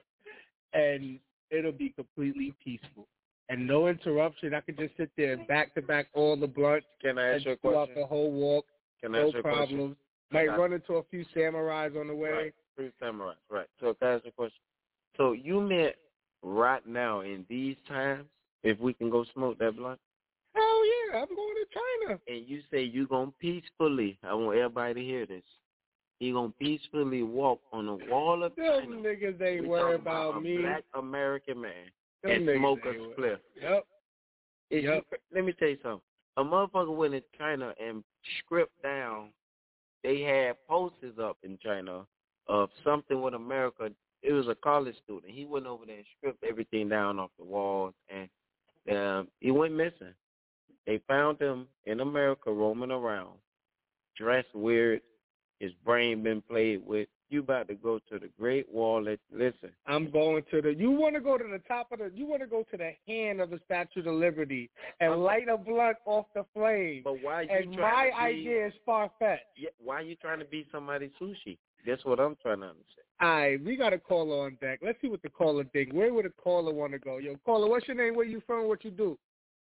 and it'll be completely peaceful. And no interruption. I could just sit there and back-to-back all the blunts. Can I ask you a question? Throughout the whole walk. Can I ask you a question? Problems. Might run into a few samurais on the way. Right. 3 samurais, right. So can I ask you a question? So you meant right now in these times, if we can go smoke that blunt? Hell yeah, I'm going to China. And you say you're going to peacefully, I want everybody to hear this, you're going to peacefully walk on the wall of China. Them niggas ain't worried about me. Black American man. Them and smoke a spliff. Yep. Let me tell you something. A motherfucker went in China and stripped down. They had posters up in China of something with America. It was a college student. He went over there and stripped everything down off the walls, and he went missing. They found him in America roaming around, dressed weird. His brain been played with. You about to go to the Great Wall. Listen. I'm going to the. You want to go to the top of the. You want to go to the hand of the Statue of Liberty and light a blunt off the flame. But why? And my idea is far-fetched. Yeah, why are you trying to be somebody's sushi? That's what I'm trying to understand. All right, we got a caller on deck. Let's see what the caller think. Where would a caller want to go? Yo, caller, what's your name? Where you from? What you do?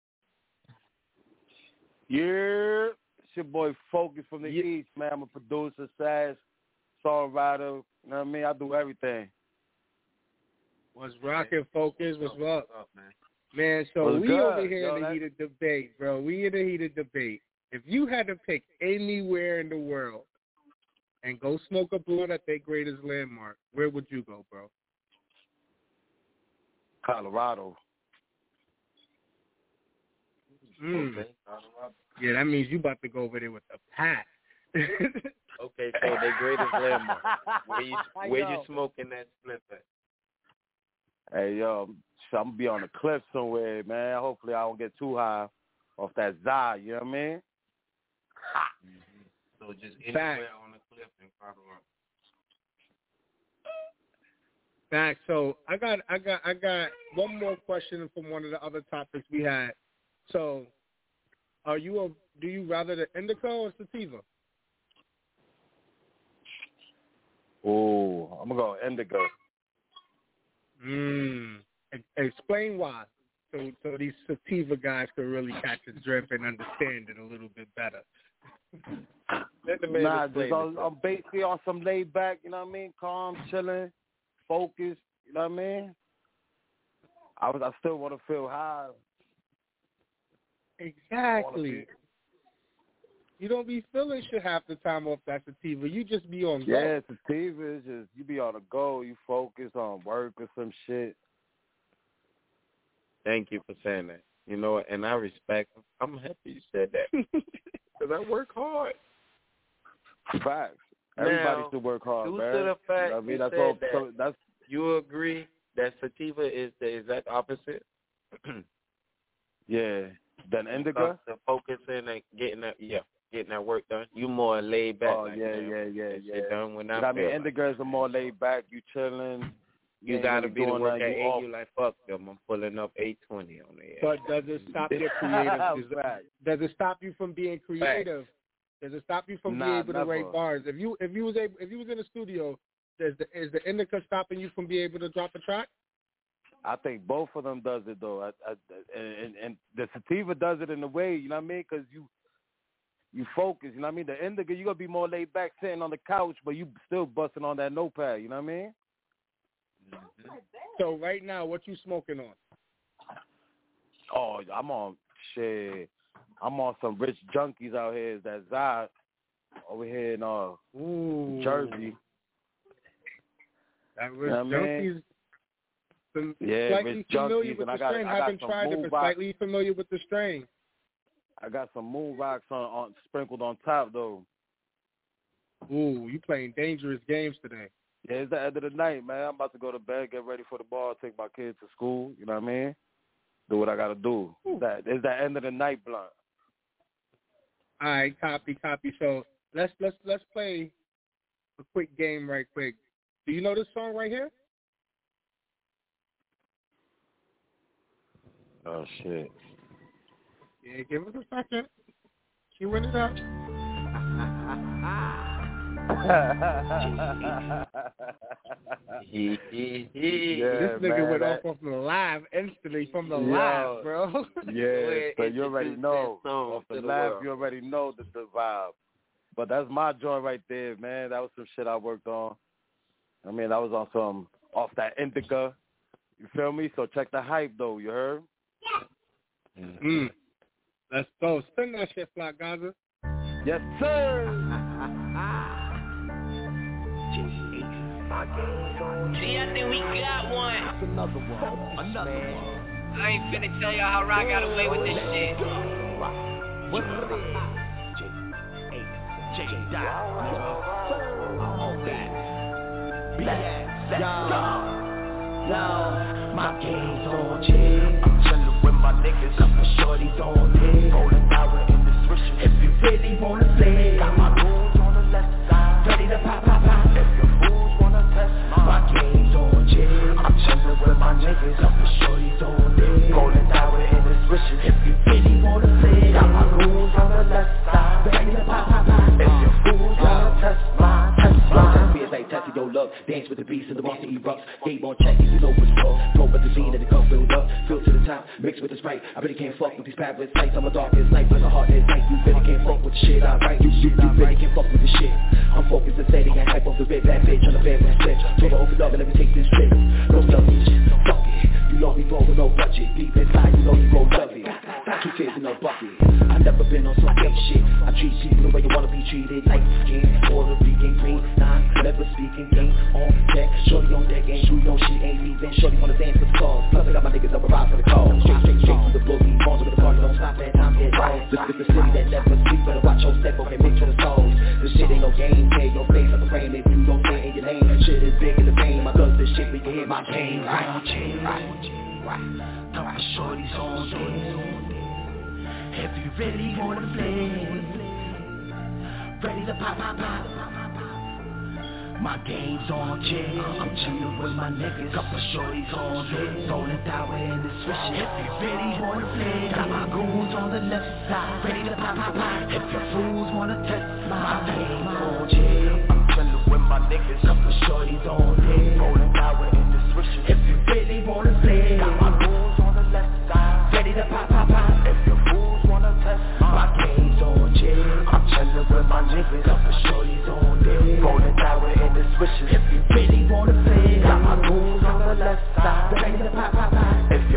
Yeah, it's your boy Focus from the East, man. I'm a producer, sass, songwriter. You know what I mean? I do everything. What's rocking, Focus? What's up? Man, so What's we good? over here in the heated debate, bro. We in the heated debate. If you had to pick anywhere in the world and go smoke a blunt at their greatest landmark, where would you go, bro? Colorado. Okay, Colorado. Yeah, that means you about to go over there with a pack. Okay, so their greatest landmark. Where you smoking that split at? Hey, yo, I'm going to be on the cliff somewhere, man. Hopefully I don't get too high off that Zai, you know what I mean? So just anywhere on the cliff in Colorado. Back. So I got one more question from one of the other topics we had. So, do you rather the indica or sativa? Oh, I'm gonna go indica. Explain why. So these sativa guys can really catch the drip and understand it a little bit better. I'm basically on some laid back, you know what I mean? Calm, chilling, focused, you know what I mean? I still want to feel high. Exactly. You don't be feeling shit half the time off that sativa. You just be on go. Yeah, sativa is just, you be on the go. You focus on work or some shit. Thank you for saying that. You know, and I respect. I'm happy you said that because I work hard. Facts. Everybody now, should work hard, due man. to the fact I mean, you that's said all. that, So that's. You agree that sativa is the exact opposite? Yeah. Than indica. The focusing and getting that work done. You more laid back. Oh like, yeah. Done when I mean, indica is more laid back. You chilling. You gotta be to work at 8. You You like fuck them. I'm pulling up 820 on the air. But does it stop your creative? Does it stop you from being creative? Does it stop you from being able to write bars? If you was in the studio, is the indica stopping you from being able to drop a track? I think both of them does it though, and the sativa does it in a way, you know what I mean? Because you focus, you know what I mean? The indica, you gonna be more laid back, sitting on the couch, but you still busting on that notepad, you know what I mean? Mm-hmm. So right now, what you smoking on? Oh, I'm on some rich junkies out here. That Zod over here in Jersey. That rich junkies. Yeah, rich junkies, and I got haven't some tried it, but slightly familiar with the strain. I got some moon rocks on sprinkled on top though. Ooh, you playing dangerous games today. Yeah, it's the end of the night, man. I'm about to go to bed, get ready for the ball, take my kids to school. You know what I mean? Do what I got to do. It's that end of the night blunt. All right, copy. So let's play a quick game right quick. Do you know this song right here? Oh shit. Yeah, give us a second. Queuing it up. Yeah, this nigga went off from the live instantly from the live, bro. Yeah, so you already know. Off the live, you already know the vibe. But that's my joint right there, man. That was some shit I worked on. I mean, that was on off that indica. You feel me? So check the hype, though. You heard? Let's go. Spin that shit, Flock Gaza. Yes, sir. See, I think we got one. Another one. I ain't finna tell y'all how Rock got away with this shit. My game's on check. I'm chillin' with my niggas. Couple shorties on deck. Rolling power in the swisher. If you really wanna play, got my goons on the left side, ready to pop. If your fools wanna test my game's on check. I'm chillin' with my niggas. Couple shorties on deck. Rolling power in the swisher. If you really wanna play, got my goons on the left side, ready to pop. If your fools wanna test my fears like testing your luck. Dance with the beast and the monster erupts. Game on check, you know what's wrong. Go with the scene and the cup build up. Fill to the top, mix with the Sprite. I really can't fuck with these parasites. I'm a darkest night, but a heart is night. You really can't fuck with the shit I write. You really can't fuck with the shit. I'm focused and steady and hype off the red bad bitch on the bed with a switch. So I open up and let me take this trip. No selfish, fuck it. You know me for with no budget. Deep inside, you know you gon' love it. 2 kids in a bucket. I've never been on some fake shit. I treat people the way you wanna be treated. Light skin, Puerto Rican green. Never speaking, game on deck. Shorty on deck, ain't true, no shit ain't leaving. Shorty wanna dance with the stars. Plus I got my niggas up a ride for the call. Straight to the boogie. Balls with the party, don't stop that time, get lost. This is the city that never sleep. Better watch your step, okay, mix with the souls. This shit ain't no game, tear your face like a rain. If you don't stay in your lane, shit is big in the vein. My guns, this shit, we can hit my game. Right. Couple shorties on deck. If you really wanna play, ready to pop. My game's on check. I'm chillin' with my niggas. Couple shorties on deck. Rolling power in the switch. If you really wanna play, got my goons on the left side, ready to pop. If your fools wanna test my game's on check. I'm chillin' with my niggas. Couple shorties on deck. Rolling power in the switch. If you really wanna play, got my goons on the left side, ready to pop. If your fools wanna test my game's on check. I'm chillin' with my niggas. Couple shorties on deck. Rolling power in the switches. If you really wanna play, got my goons on the left side, ready to pop. If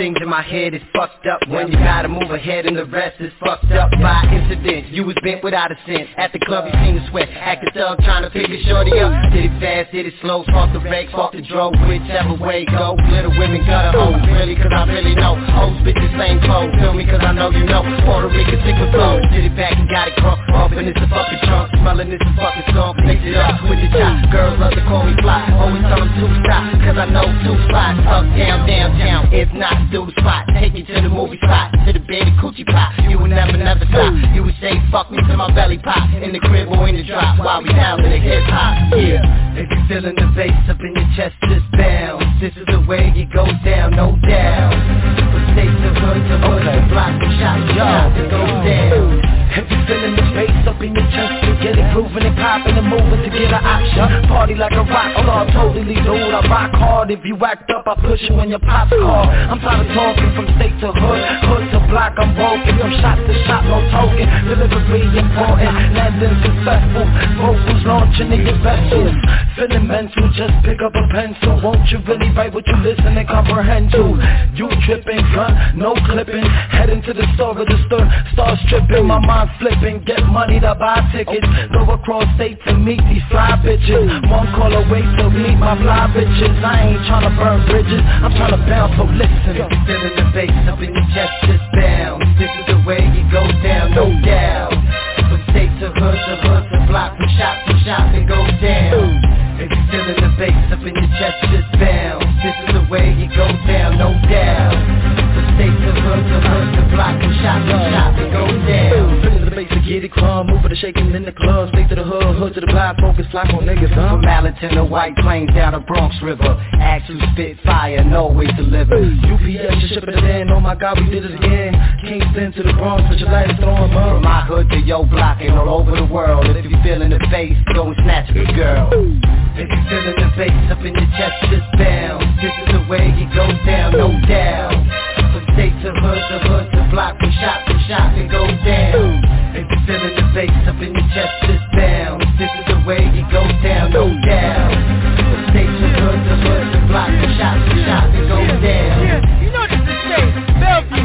things in my head is fucked up. When you gotta move ahead and the rest is fucked up by incident. You was bent without a sense. At the club you seen the sweat, acting thug trying to pick your shorty up. Did it fast, did it slow, fuck the brakes, fuck the drove, whichever way go. Little women gutter hoes, really cause I really know. Hoes spit the same clothes, feel me cause I know you know. Puerto Rican sick with flow, did it back and got it crunk. Open it's a fucking trunk, smelling it's a fucking skunk. Mix it up with the chop, girls love to call me fly. Always tell them to stop, cause I know two spots. Up, down, downtown, if not, do the spot. Take you to the movie spot, to the bed and coochie pop. You would never stop, you would say fuck me till my belly pop. In the crib or in the drop, while we down to the hip hop. Yeah, if you feeling the bass up in your chest, just bounce. This is the way it goes down, no doubt. From state to hood to hood, to block to shop, it goes down. If you feeling the bass up in your chest, you get it grooving and popping and moving to get an option. Party like a rock star, totally dude. I rock hard. If you act up, I push you when your pops call. I'm tired of talking from state to hood, hood to block. I'm walking from shop to shop, no token. Delivery important, landing successful. Vocals launching in your vessels. Feeling mental, just pick up a pencil. Won't you really write what you listen and comprehend to? You tripping, gun, no clipping. Heading to the store of the store, start stripping. My mind flipping, get money to buy tickets. Go across state to meet these fly bitches. One call away to meet my fly bitches. I ain't tryna burn bridges, I'm tryna bounce, so listen. If you feeling the bass up in your chest, just bounce. This is the way it goes down, no doubt. From state to hood to block, from shop to shop, it goes down. If you feeling the bass up in your chest, just bounce. This is the way it goes down, no doubt. From state to hood to block, from shop to shop, it goes down. Feeling the bass to get it crumb, moving and shaking in the club. State to the hood to the block, focus like on niggas, huh? From Allentown to White Plains down the Bronx River. Actually spit fire and always deliver. UPS, you shipping it in, oh my God, we did it again. Kingston to the Bronx, put your lights on, huh? From my hood to your block and all over the world. If you feeling the bass, go and snatch it, girl. If you feeling the bass up in your chest, just bounce. This is the way it goes down, no doubt. From state to hood to block, from shop to shop, it goes down. If you feeling the bass up in your chest, just bounce. This is the way it goes down, no doubt. From state to hood to block, from shop to shop, it goes down. Yeah, you know this is State, Bellevue,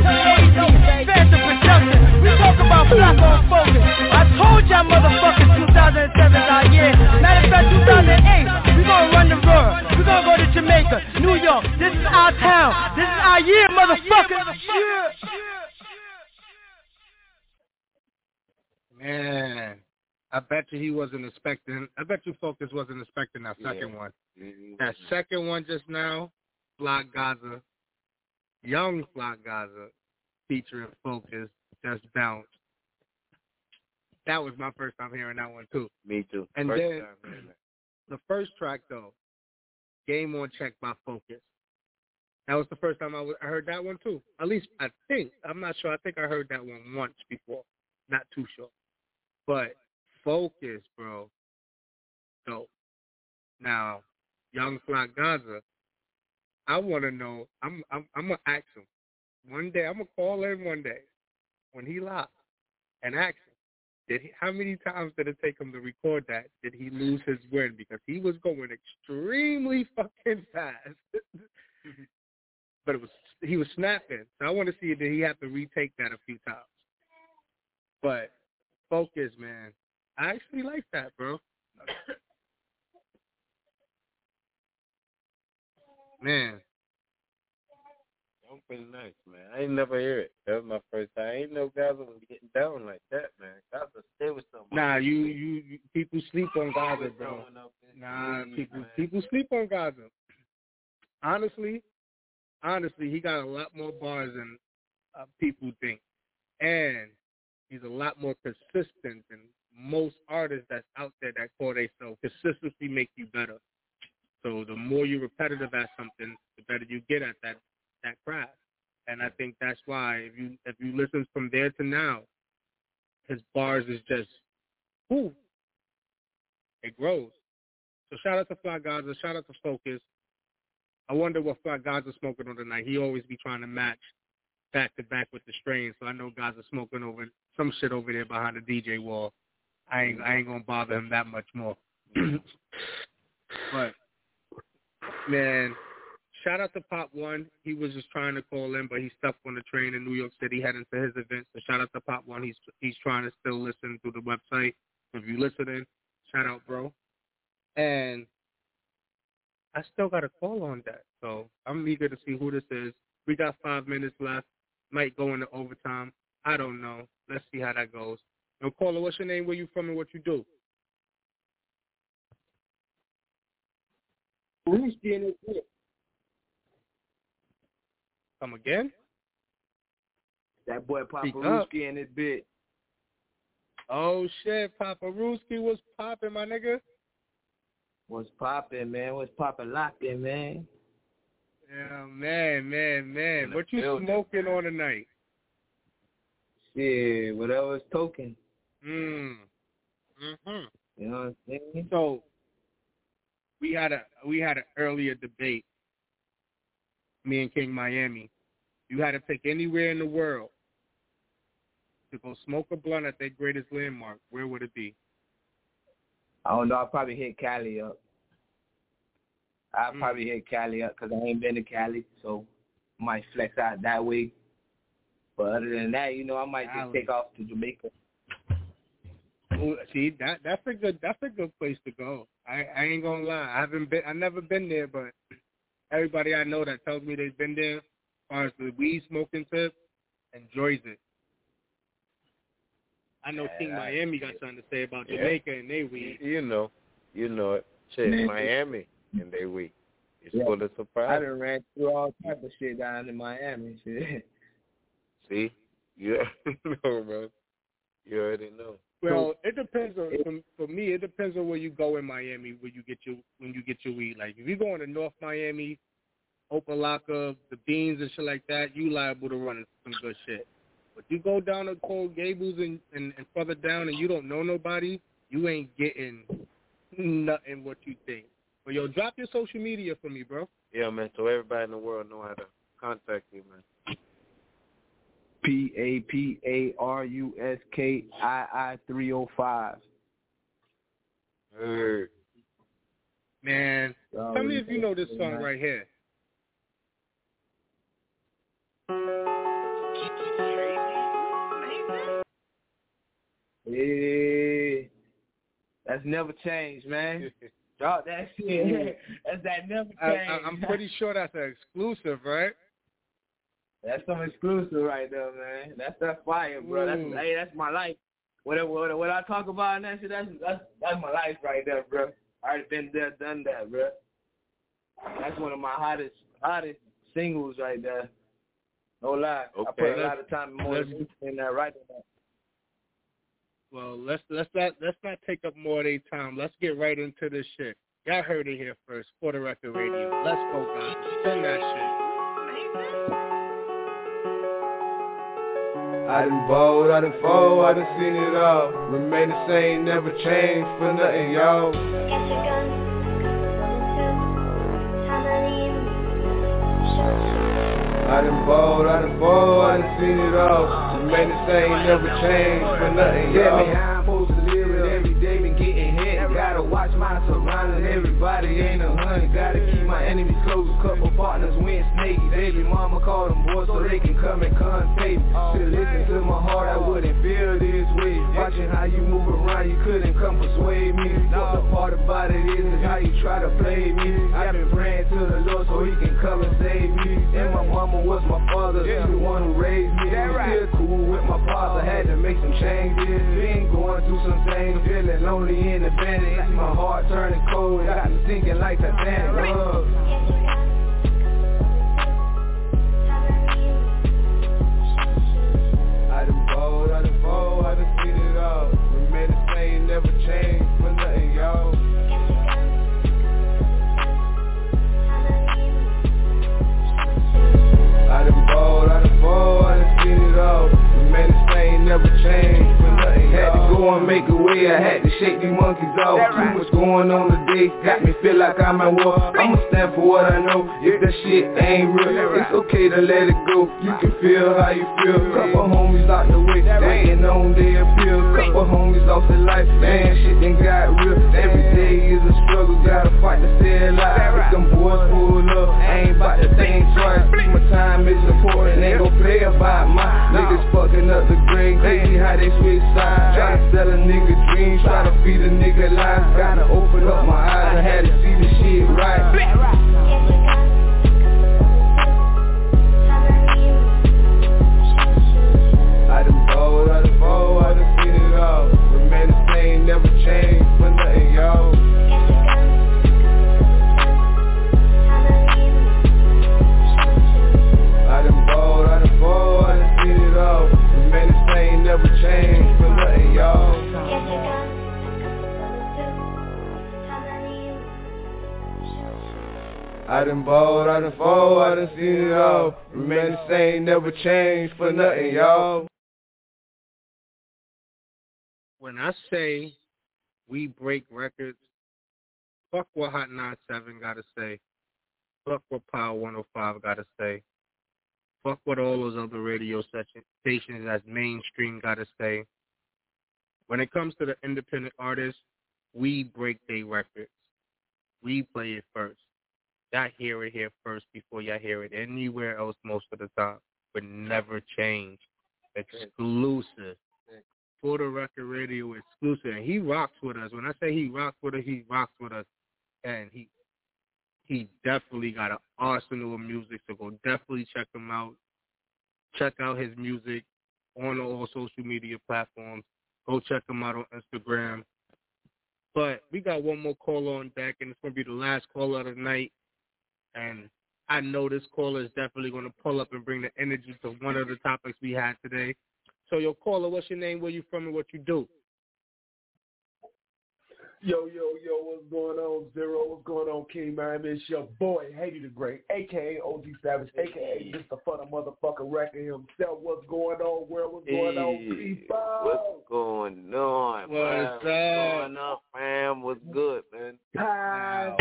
Phantom Production. We talk about Black on Focus. I told y'all motherfuckers 2007 is our year. Matter of fact, 2008, we gonna run the world. We gonna go to Jamaica, New York. This is our town. This is our year, motherfuckers. Yeah. Man, I bet you he wasn't expecting. I bet you Focus wasn't expecting that second one. That second one just now, Flock Gaza, young Flock Gaza, featuring Focus, just bounced. That was my first time hearing that one too. Me too. And then the first track though, Game On Check by Focus. That was the first time I heard that one too. At least I think. I'm not sure. I think I heard that one once before. Not too sure. But Focus, bro, dope. Now, young Flock Gaza, I want to know. I'm gonna ask him one day. I'm gonna call him one day when he live and ask him, how many times did it take him to record that? Did he lose his win because he was going extremely fucking fast? But he was snapping. So I want to see did he have to retake that a few times. But Focus, man, I actually like that, bro. Man. That was pretty nice, man. I ain't never hear it. That was my first time. I ain't know Gaza was getting down like that, man. Gaza stay with somebody. Nah, you people sleep on Gaza, bro. Nah, people sleep on Gaza. Honestly, he got a lot more bars than people think. And he's a lot more consistent than most artists that's out there that call themselves. Consistency make you better. So the more you're repetitive at something, the better you get at that craft. And I think that's why if you listen from there to now, his bars is just, whoo, it grows. So shout out to Flock Gaza, shout out to Focus. I wonder what Flock Gaza's smoking on tonight. He always be trying to match back to back with the strain. So I know Gaza's smoking over some shit over there behind the DJ wall. I ain't gonna bother him that much more. But man, shout out to Pop One. He was just trying to call in, but he's stuck on the train in New York City heading to his event. So shout out to Pop One. He's trying to still listen through the website. If you're listening, shout out, bro. And I still got a call on that. So I'm eager to see who this is. We got 5 minutes left. Might go into overtime. I don't know. Let's see how that goes. Now, caller, what's your name, where you from, and what you do? Rooski in his bit. Come again? That boy Papa Rooski in his bit. Oh, shit. Papa Rooski was popping, my nigga. What's popping, man? What's popping locked in, man? Yeah, man. What you smoking on tonight? Shit, whatever's token. Mm. Mm-hmm. You know what I'm saying? So we had an earlier debate, me and King Miami. You had to pick anywhere in the world to go smoke a blunt at their greatest landmark. Where would it be? I don't know. I'll probably hit Cali up. I'll probably hit Cali up because I ain't been to Cali, so I might flex out that way. But other than that, you know, I might just take off to Jamaica. See, that's a good place to go. I ain't gonna lie. I never been there, but everybody I know that tells me they've been there, as far as the weed smoking tip, enjoys it. I know King Miami got something to say about Jamaica and they weed. You know it. Shit, Miami and they weed. It's full of surprise. I done ran through all type of shit down in Miami. Shit. See, you already know, bro. You already know. Well, it depends on. For me, it depends on where you go in Miami when you get your weed. Like if you go into North Miami, Opalaka, the Beans and shit like that, you liable to run some good shit. But you go down to Cold Gables and further down, and you don't know nobody, you ain't getting nothing what you think. But yo, drop your social media for me, bro. Yeah, man. So everybody in the world know how to contact you, man. PAPARUSKII305. Man, tell me if you know this song right here. Yeah, that's never changed, man. Drop that shit. That's that never changed. I'm pretty sure that's an exclusive, right? That's some exclusive right there, man. That's that fire, bro. That's my life. What I talk about and that shit, that's my life right there, bro. I already been there, done that, bro. That's one of my hottest singles right there. No lie. Okay. I put a lot of time more in that right now. Well, let's not take up more of their time. Let's get right into this shit. Y'all heard it here first. For the Record Radio. Let's go, guys. Send that shit. I done bowled, I done fold, I done seen it all. Remain the same, never change for nothing, y'all. I done bowled, I done fold, I done seen it all. Remain the same, never change for nothing, y'all. How I'm supposed to live it every day, been getting hit. Gotta watch my surroundings, everybody ain't 100. Gotta keep my enemies close, couple partners went snaky. Baby mama called them boys so they can come and contact me. Should've listened to my heart, I wouldn't feel this way. Watching how you move around, you couldn't come persuade me. What the part about it is how you try to play me. I've been praying to the Lord so he can come and save me. And my mama was my father, she the one who raised me. Still cool with my pops, I had to make some changes. Been going through some things, feeling lonely in the bandit. My heart turning cold, got me thinking like Titanic. I done bowled, I done fold, I done seen it all. Remain the same, never change for nothing, y'all. I done bowled, I done fold, I done seen it all. Remain the same, never change for nothing, y'all. Had to go and make a way, I had to shake these monkeys off. Too much going on today, got me feel like I'm at war. I'ma stand for what I know, if that shit ain't real, it's okay to let it go. You can feel how you feel. Couple homies locked away, they ain't on their appeal. Couple homies lost their life, man, shit done got real. Every day is a struggle, gotta fight to stay alive. If them boys pull up, I ain't bout to feed a nigga lies, gotta open up my eyes. I had to see the shit right. I done balled, I done fall, I done seen it all. Remain the same, never change for nothing, y'all. I done balled, I done fall, I done seen it all. Remain the same, never change for nothing, y'all. I done balled, I done fall, I done seen it all. Remain the same, never change for nothing, y'all. When I say we break records, fuck what Hot 97 gotta say. Fuck what Power 105 gotta say. Fuck what all those other radio stations as mainstream gotta say. When it comes to the independent artists, we break their records. We play it first. Y'all hear it here first before y'all hear it anywhere else most of the time. But never change. Exclusive. For the record radio exclusive. And he rocks with us. When I say he rocks with us, he rocks with us. And he definitely got an arsenal of music, so go definitely check him out. Check out his music on all social media platforms. Go check him out on Instagram. But we got one more caller on deck, and it's going to be the last caller of the night. And I know this caller is definitely going to pull up and bring the energy to one of the topics we had today. So, yo, caller, what's your name, where you from, and what you do? Yo, what's going on, Zero? What's going on, King Miami? It's your boy, Haiti the Great, a.k.a. OG Savage, a.k.a. Mr. Funny Motherfucker Record himself. What's going on, world? What's going on, people? What's going on? What's going on, fam? What's good, man? Now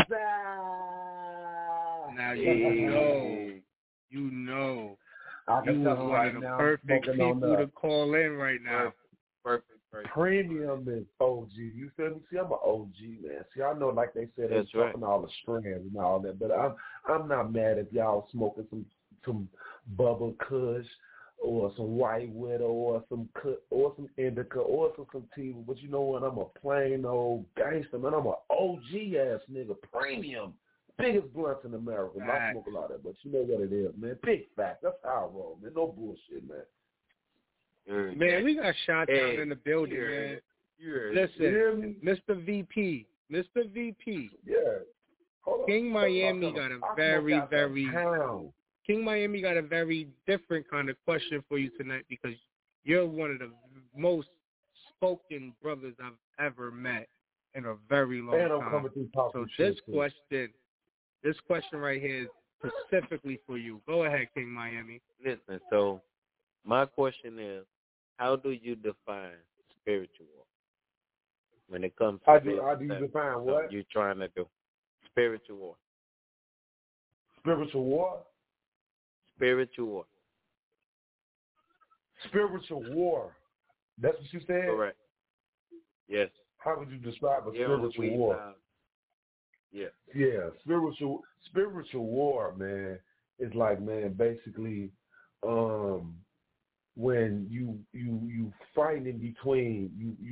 you know. You was one of the perfect people to call in right now. Perfect. Premium is OG. You feel me? See, I'm an OG, man. See, I know, like they said, they're talking all the strands and all that, but I'm not mad if y'all smoking some Bubba Kush or some White Widow or some Indica or some Sativa. But you know what? I'm a plain old gangster, man. I'm an OG ass nigga. Premium. Biggest blunts in America. I smoke a lot of that, but you know what it is, man. Big fact. That's how I roll, man. No bullshit, man. Man, we got shot down in the building, man. Listen, Mr. VP. Yeah. King Miami got a very different kind of question for you tonight because you're one of the most spoken brothers I've ever met in a very long time. So this question right here is specifically for you. Go ahead, King Miami. Listen, so my question is, how do you define spiritual when it comes to how do you define what you're trying to do? Spiritual war. Spiritual war? Spiritual war. Spiritual war. That's what you said? Correct. Yes. How would you describe a spiritual war? Yeah. Yeah, spiritual war, man, is like, man, basically when you fighting in between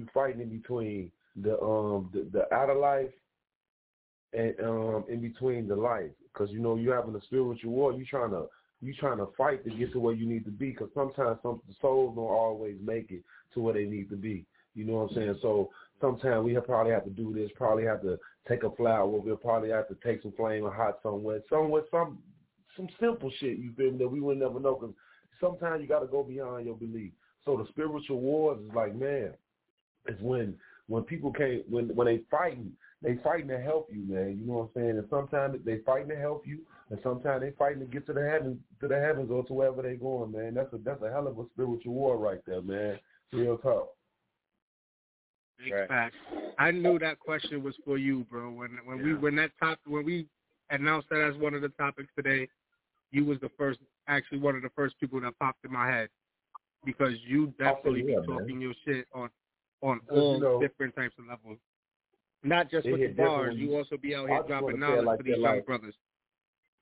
the outer life and in between the life, because you know you're having a spiritual war. You trying to fight to get to where you need to be, because sometimes the souls don't always make it to where they need to be. You know what I'm saying? So sometimes we probably have to do this. Probably have to take a flower. We'll probably have to take some flame or hot somewhere. Some simple shit. You feel me? That we would never know, because sometimes you got to go beyond your belief. So the spiritual wars is like, man, it's when people can't, when they fighting to help you, man. You know what I'm saying? And sometimes they fighting to help you, and sometimes they fighting to get to the heavens or to wherever they going, man. That's a hell of a spiritual war right there, man. Real talk. Big fact. I knew that question was for you, bro. When we announced that as one of the topics today, you was one of the first people that popped in my head, because you definitely be talking your shit on all different types of levels. Not just with the bars, you also be out here dropping knowledge for these young brothers.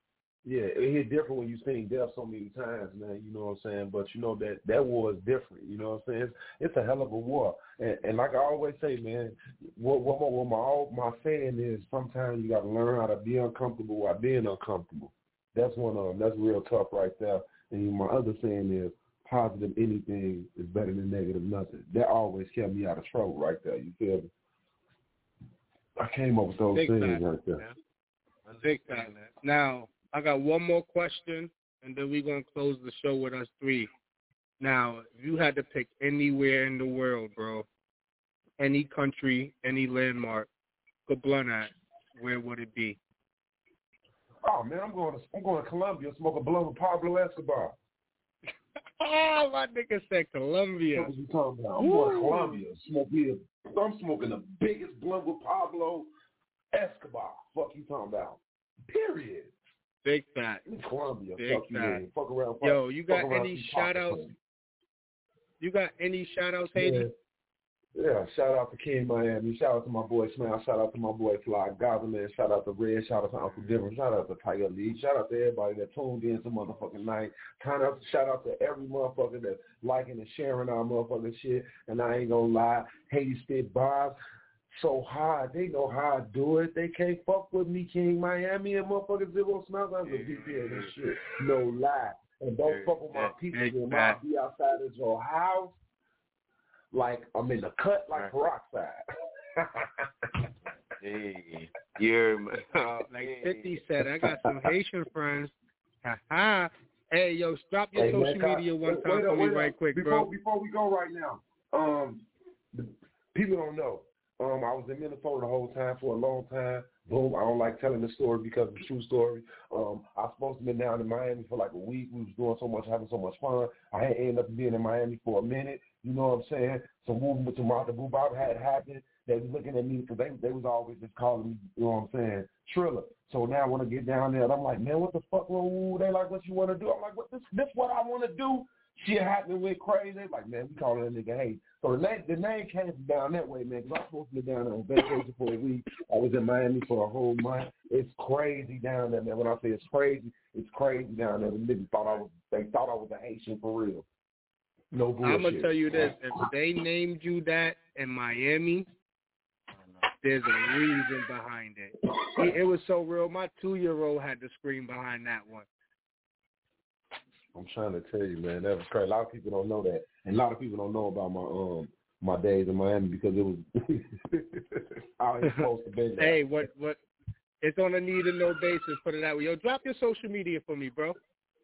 Yeah, it hit different when you seen death so many times, man. You know what I'm saying? But you know that war is different. You know what I'm saying? It's a hell of a war. And like I always say, man, what my saying is sometimes you got to learn how to be uncomfortable while being uncomfortable. That's one of them. That's real tough right there. And my other saying is positive anything is better than negative nothing. That always kept me out of trouble right there. You feel me? I came up with those things right there. Big time. Now, I got one more question, and then we're going to close the show with us three. Now, if you had to pick anywhere in the world, bro, any country, any landmark, go blunt at, where would it be? Oh, man, I'm going to Colombia, smoke a blunt with Pablo Escobar. Oh, my nigga said Colombia. What you talking about? I'm going to Colombia. I'm smoking the biggest blunt with Pablo Escobar. Fuck you talking about? Period. Big fat. In Colombia. Big fuck fat. You, fuck around. Yo, you got any shout-outs? You got any shout-outs, Haiti? Yeah, shout out to King Miami. Shout out to my boy Smile. Shout out to my boy Fly Goblin. Shout out to Red. Shout out to Uncle Denver. Shout out to Tiger Lee. Shout out to everybody that tuned in some motherfucking night. Shout out to every motherfucker that's liking and sharing our motherfucking shit. And I ain't gonna lie, Haiti spit bars so hard. They know how I do it. They can't fuck with me, King Miami and motherfucking Zero Smells. I'm a VP of this shit. No lie. And don't fuck with my people. When I be outside of your house, like I'm in the cut like peroxide. Hey, you're like 50 said, I got some Haitian friends. Ha. Hey, yo, drop your social media one time for me right quick, bro. Before we go right now, people don't know. I was in Minnesota the whole time for a long time. Boom, I don't like telling the story because it's a true story. I was supposed to be down in Miami for like a week. We was doing so much, having so much fun. I had ended up being in Miami for a minute. You know what I'm saying? Some movement to Martha Boobop had happened. They was looking at me because they was always just calling me, you know what I'm saying, Triller. So now when I get down there, I'm like, man, what the fuck, Lil? They like, what you want to do? I'm like, what this what I want to do? Shit happening with crazy. Like, man, we calling that nigga Hey. So the name came down that way, man, because I was supposed to be down there on vacation for a week. I was in Miami for a whole month. It's crazy down there, man. When I say it's crazy down there. The niggas thought I was a Haitian for real. No bullshit. I'm going to tell you this. If they named you that in Miami, there's a reason behind it. It was so real. My 2-year-old had to scream behind that one. I'm trying to tell you, man, that was crazy. A lot of people don't know that. And a lot of people don't know about my days in Miami because it was I was supposed to be there. Hey, what it's on a need and no basis, put it that way. Yo, drop your social media for me, bro.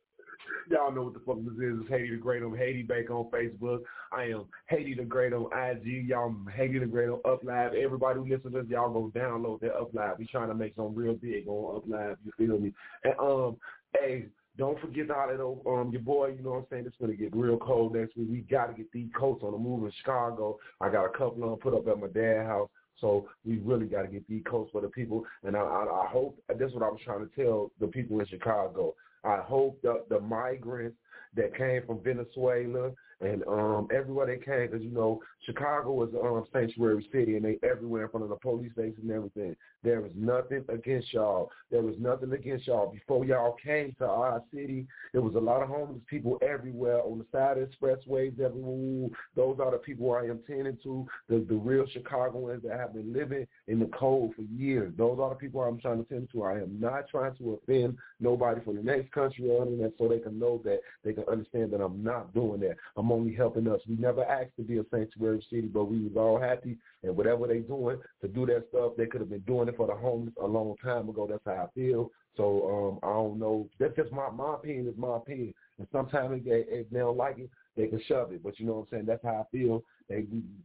Y'all know what the fuck this is. It's Haiti the Great. I'm Haiti Baker on Facebook. I am Haiti the Great on IG. Y'all Haiti the Great on UpLive. Everybody who listens to this, y'all go download that UpLive. We trying to make something real big on UpLive. You feel me? And hey, don't forget to holler at your boy. You know what I'm saying? It's gonna get real cold next week. We gotta get these coats on the move in Chicago. I got a couple of them put up at my dad's house. So we really got to get these coats for the people. And I hope, that's what I was trying to tell the people in Chicago. I hope the migrants that came from Venezuela and everywhere they came, because, you know, Chicago is a sanctuary city, and they everywhere in front of the police station and everything. There was nothing against y'all. There was nothing against y'all. Before y'all came to our city, there was a lot of homeless people everywhere on the side of the expressways, everywhere. Those are the people I am tending to, the real Chicagoans that have been living in the cold for years. Those are the people I'm trying to tend to. I am not trying to offend nobody from the next country or anything, so they can know that, they can understand that I'm not doing that. I'm only helping us. We never asked to be a sanctuary city, but we was all happy, and whatever they doing to do that stuff, they could have been doing it for the homeless a long time ago. That's how I feel. So I don't know. That's just my opinion. Is my opinion. And sometimes if they don't like it, they can shove it. But you know what I'm saying? That's how I feel. They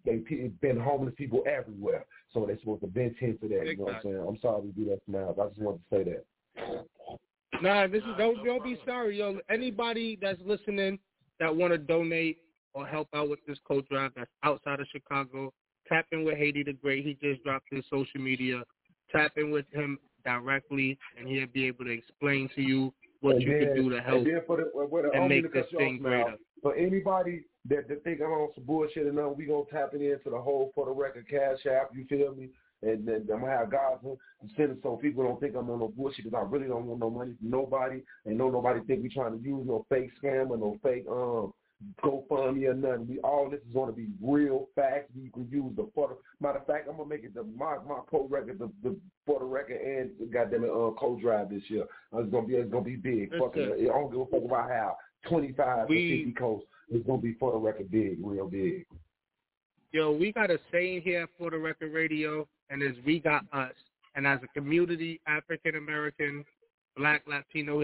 been homeless people everywhere, so they're supposed to bend into that. You know what I'm saying? I'm sorry to do that now. I just wanted to say that. Nah, this is don't be sorry, yo. Anybody that's listening that want to donate or help out with this coat drive that's outside of Chicago, tap in with Haiti the Great. He just dropped his social media. Tap in with him directly, and he'll be able to explain to you what you can do to help and make this thing greater. For anybody that think I'm on some bullshit and we gonna tap it into the whole For the Record Cash App, you feel me? And then I'm going to have guys who send it so people don't think I'm on no bullshit because I really don't want no money from nobody. And nobody think we trying to use no fake scam or no fake GoFundMe or nothing. All this is going to be real facts. You can use the photo. Matter of fact, I'm going to make it my co-record, the photo record and goddamn it co-drive this year. It's going to be big. Fuck it. I don't give a fuck about how 25 to 50 coats. It's going to be photo record big, real big. Yo, we got a saying here for the Record Radio, and it's we got us. And as a community, African American, Black, Latino,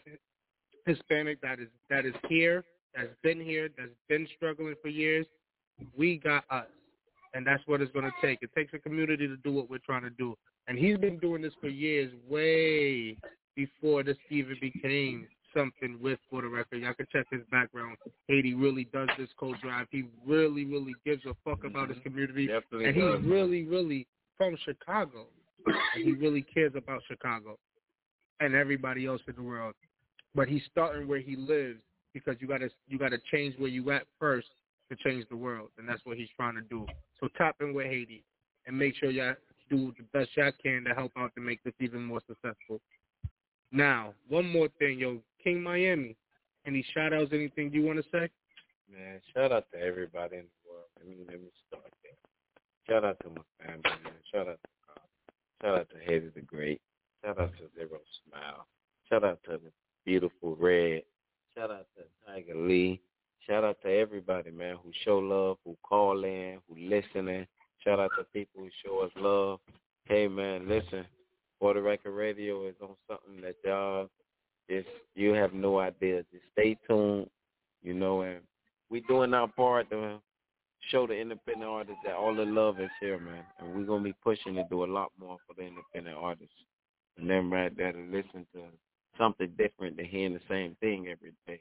Hispanic that is here, that's been struggling for years, we got us. And that's what it's going to take. It takes a community to do what we're trying to do. And he's been doing this for years, way before this even became something with For the Record. Y'all can check his background. Haiti really does this co-drive. He really, really gives a fuck about his community. Definitely and does. He's really, really from Chicago. And he really cares about Chicago and everybody else in the world. But he's starting where he lives because you gotta change where you at first to change the world. And that's what he's trying to do. So tap in with Haiti and make sure y'all do the best y'all can to help out to make this even more successful. Now, one more thing, yo, King Miami, any shout-outs, anything you want to say? Man, shout out to everybody in the world. Let me start there. Shout out to my family, man. Shout out to God. Shout out to Haiti the Great. Shout out to Zero Smile. Shout out to the beautiful Red. Shout out to Tiger Lee. Shout out to everybody, man, who show love, who call in, who listening. Shout out to people who show us love. Hey, man, listen. For the Record Radio is on something that y'all you have no idea. Just stay tuned, and we doing our part to show the independent artists that all the love is here, man. And we're going to be pushing to do a lot more for the independent artists. And them right there to listen to something different than hearing the same thing every day.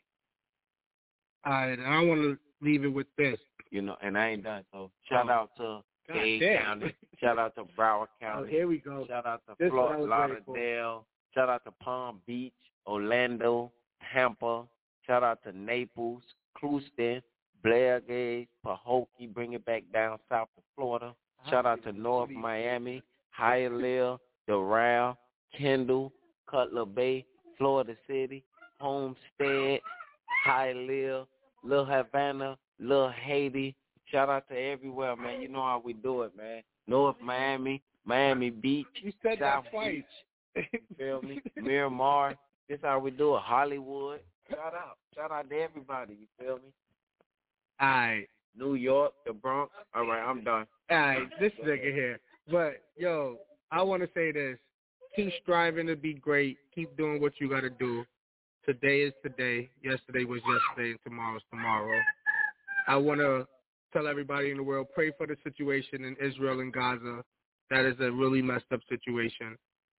All right, and I want to leave it with this. And I ain't done. So shout out to Dade County. Shout out to Broward County. Oh, here we go. Shout out to Fort Lauderdale. Shout out to Palm Beach, Orlando, Tampa. Shout out to Naples, Clewiston, Blairgate, Pahokee. Bring it back down south to Florida. Shout out to North Miami, Hialeah, Doral, Kendall, Cutler Bay, Florida City, Homestead, Hialeah, Little Havana, Little Haiti. Shout out to everywhere, man. You know how we do it, man. North Miami, Miami Beach, you said South that twice. Beach, feel me? Miramar. This how we do it. Hollywood. Shout out to everybody. You feel me? All right. New York, the Bronx. All right, I'm done. All right, this nigga here. But, yo, I want to say this. Keep striving to be great. Keep doing what you got to do. Today is today. Yesterday was yesterday, and tomorrow is tomorrow. I want to tell everybody in the world, pray for the situation in Israel and Gaza. That is a really messed up situation.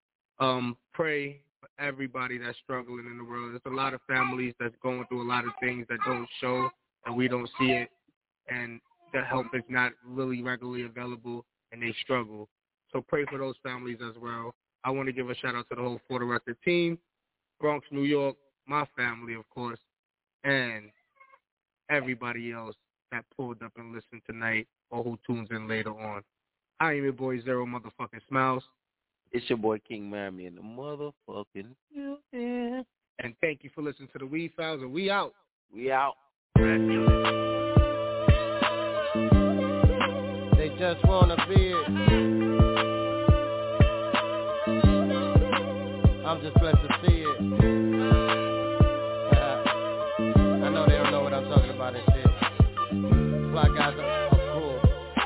Pray for everybody that's struggling in the world. There's a lot of families that's going through a lot of things that don't show, and we don't see it, and the help is not really regularly available, and they struggle. So pray for those families as well. I want to give a shout-out to the whole For the Record team, Bronx, New York, my family, of course, and everybody else that pulled up and listened tonight or who tunes in later on. I am your boy, Zero motherfucking Smiles. It's your boy, King Miami, in the motherfucking building. And thank you for listening to the Weed Files, and we out. We out. They just want to be it. I'm just blessed to see it. I know they don't know what I'm talking about and shit. Fly guys are cool.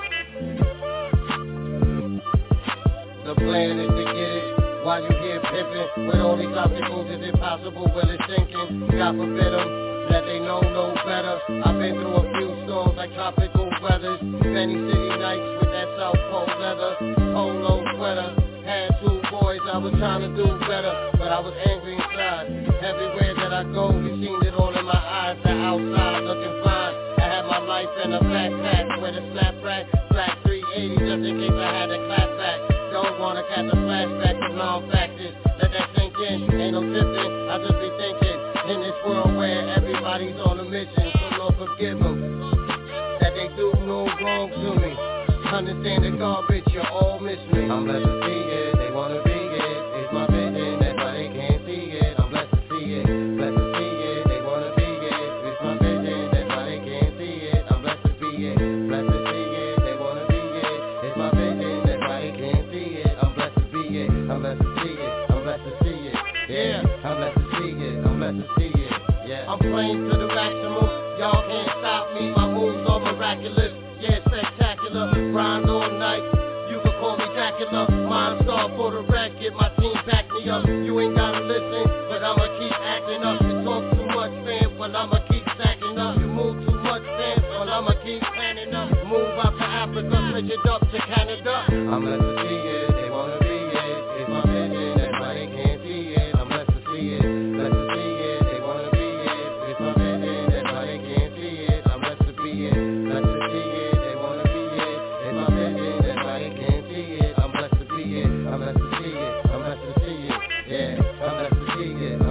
The plan is to get it while you here pimping. With all these obstacles, is it possible? Well, it's sinking. God forbid them that they know no better. I've been through a few storms like tropical weathers. Many city nights with that South Pole leather. Polo sweater. Had 2 boys, I was trying to do better, but I was angry inside. Everywhere that I go, you seen it all in my eyes. The outside looking fine. I had my life in a backpack with a snap rack, black 380 just in case I had to clap back. Don't wanna catch a flashback of non-factors. Let that sink in, ain't no tipping. I just be thinking in this world where everybody's on a mission. So Lord forgive them that they do no wrong to me. Understand the garbage, you all miss me. I'm blessed to see it. They wanna be it. It's my vision, that's why they can't see it. I'm blessed to see it. Blessed to see it. They wanna be it. It's my vision, that's why they can't see it. I'm blessed to be it. Blessed to see it. They wanna be it. It's my vision, that's why they can't see it. I'm blessed to be it. I'm blessed to see it. I'm blessed to see it. Yeah, I'm blessed to see it. I'm blessed to see it. Yeah, I'm playing to the maximum. Y'all can't stop me. My moves are miraculous. Yeah, spectacular. Grind all night. You can call me Dracula. Mind star for the record. My team back me up. You ain't gotta listen, but I'ma keep acting up. You talk too much, fam, well I'ma keep stacking up. You move too much, fam, well I'ma keep planning up. Move out to Africa, switch it up to Canada. I'm blessed to see it. They wanna be it. It's my vision, that's why they can't see it. I'm blessed to see it. Blessed to see it. They wanna be it. It's my vision, that's why they can't see it. I'm blessed to be it. Blessed to see it. They wanna be it. It's my vision, that's why they can't see it. I'm blessed to be it. I'm blessed to see it. I'm blessed to see it. Yeah, I'm blessed to see it.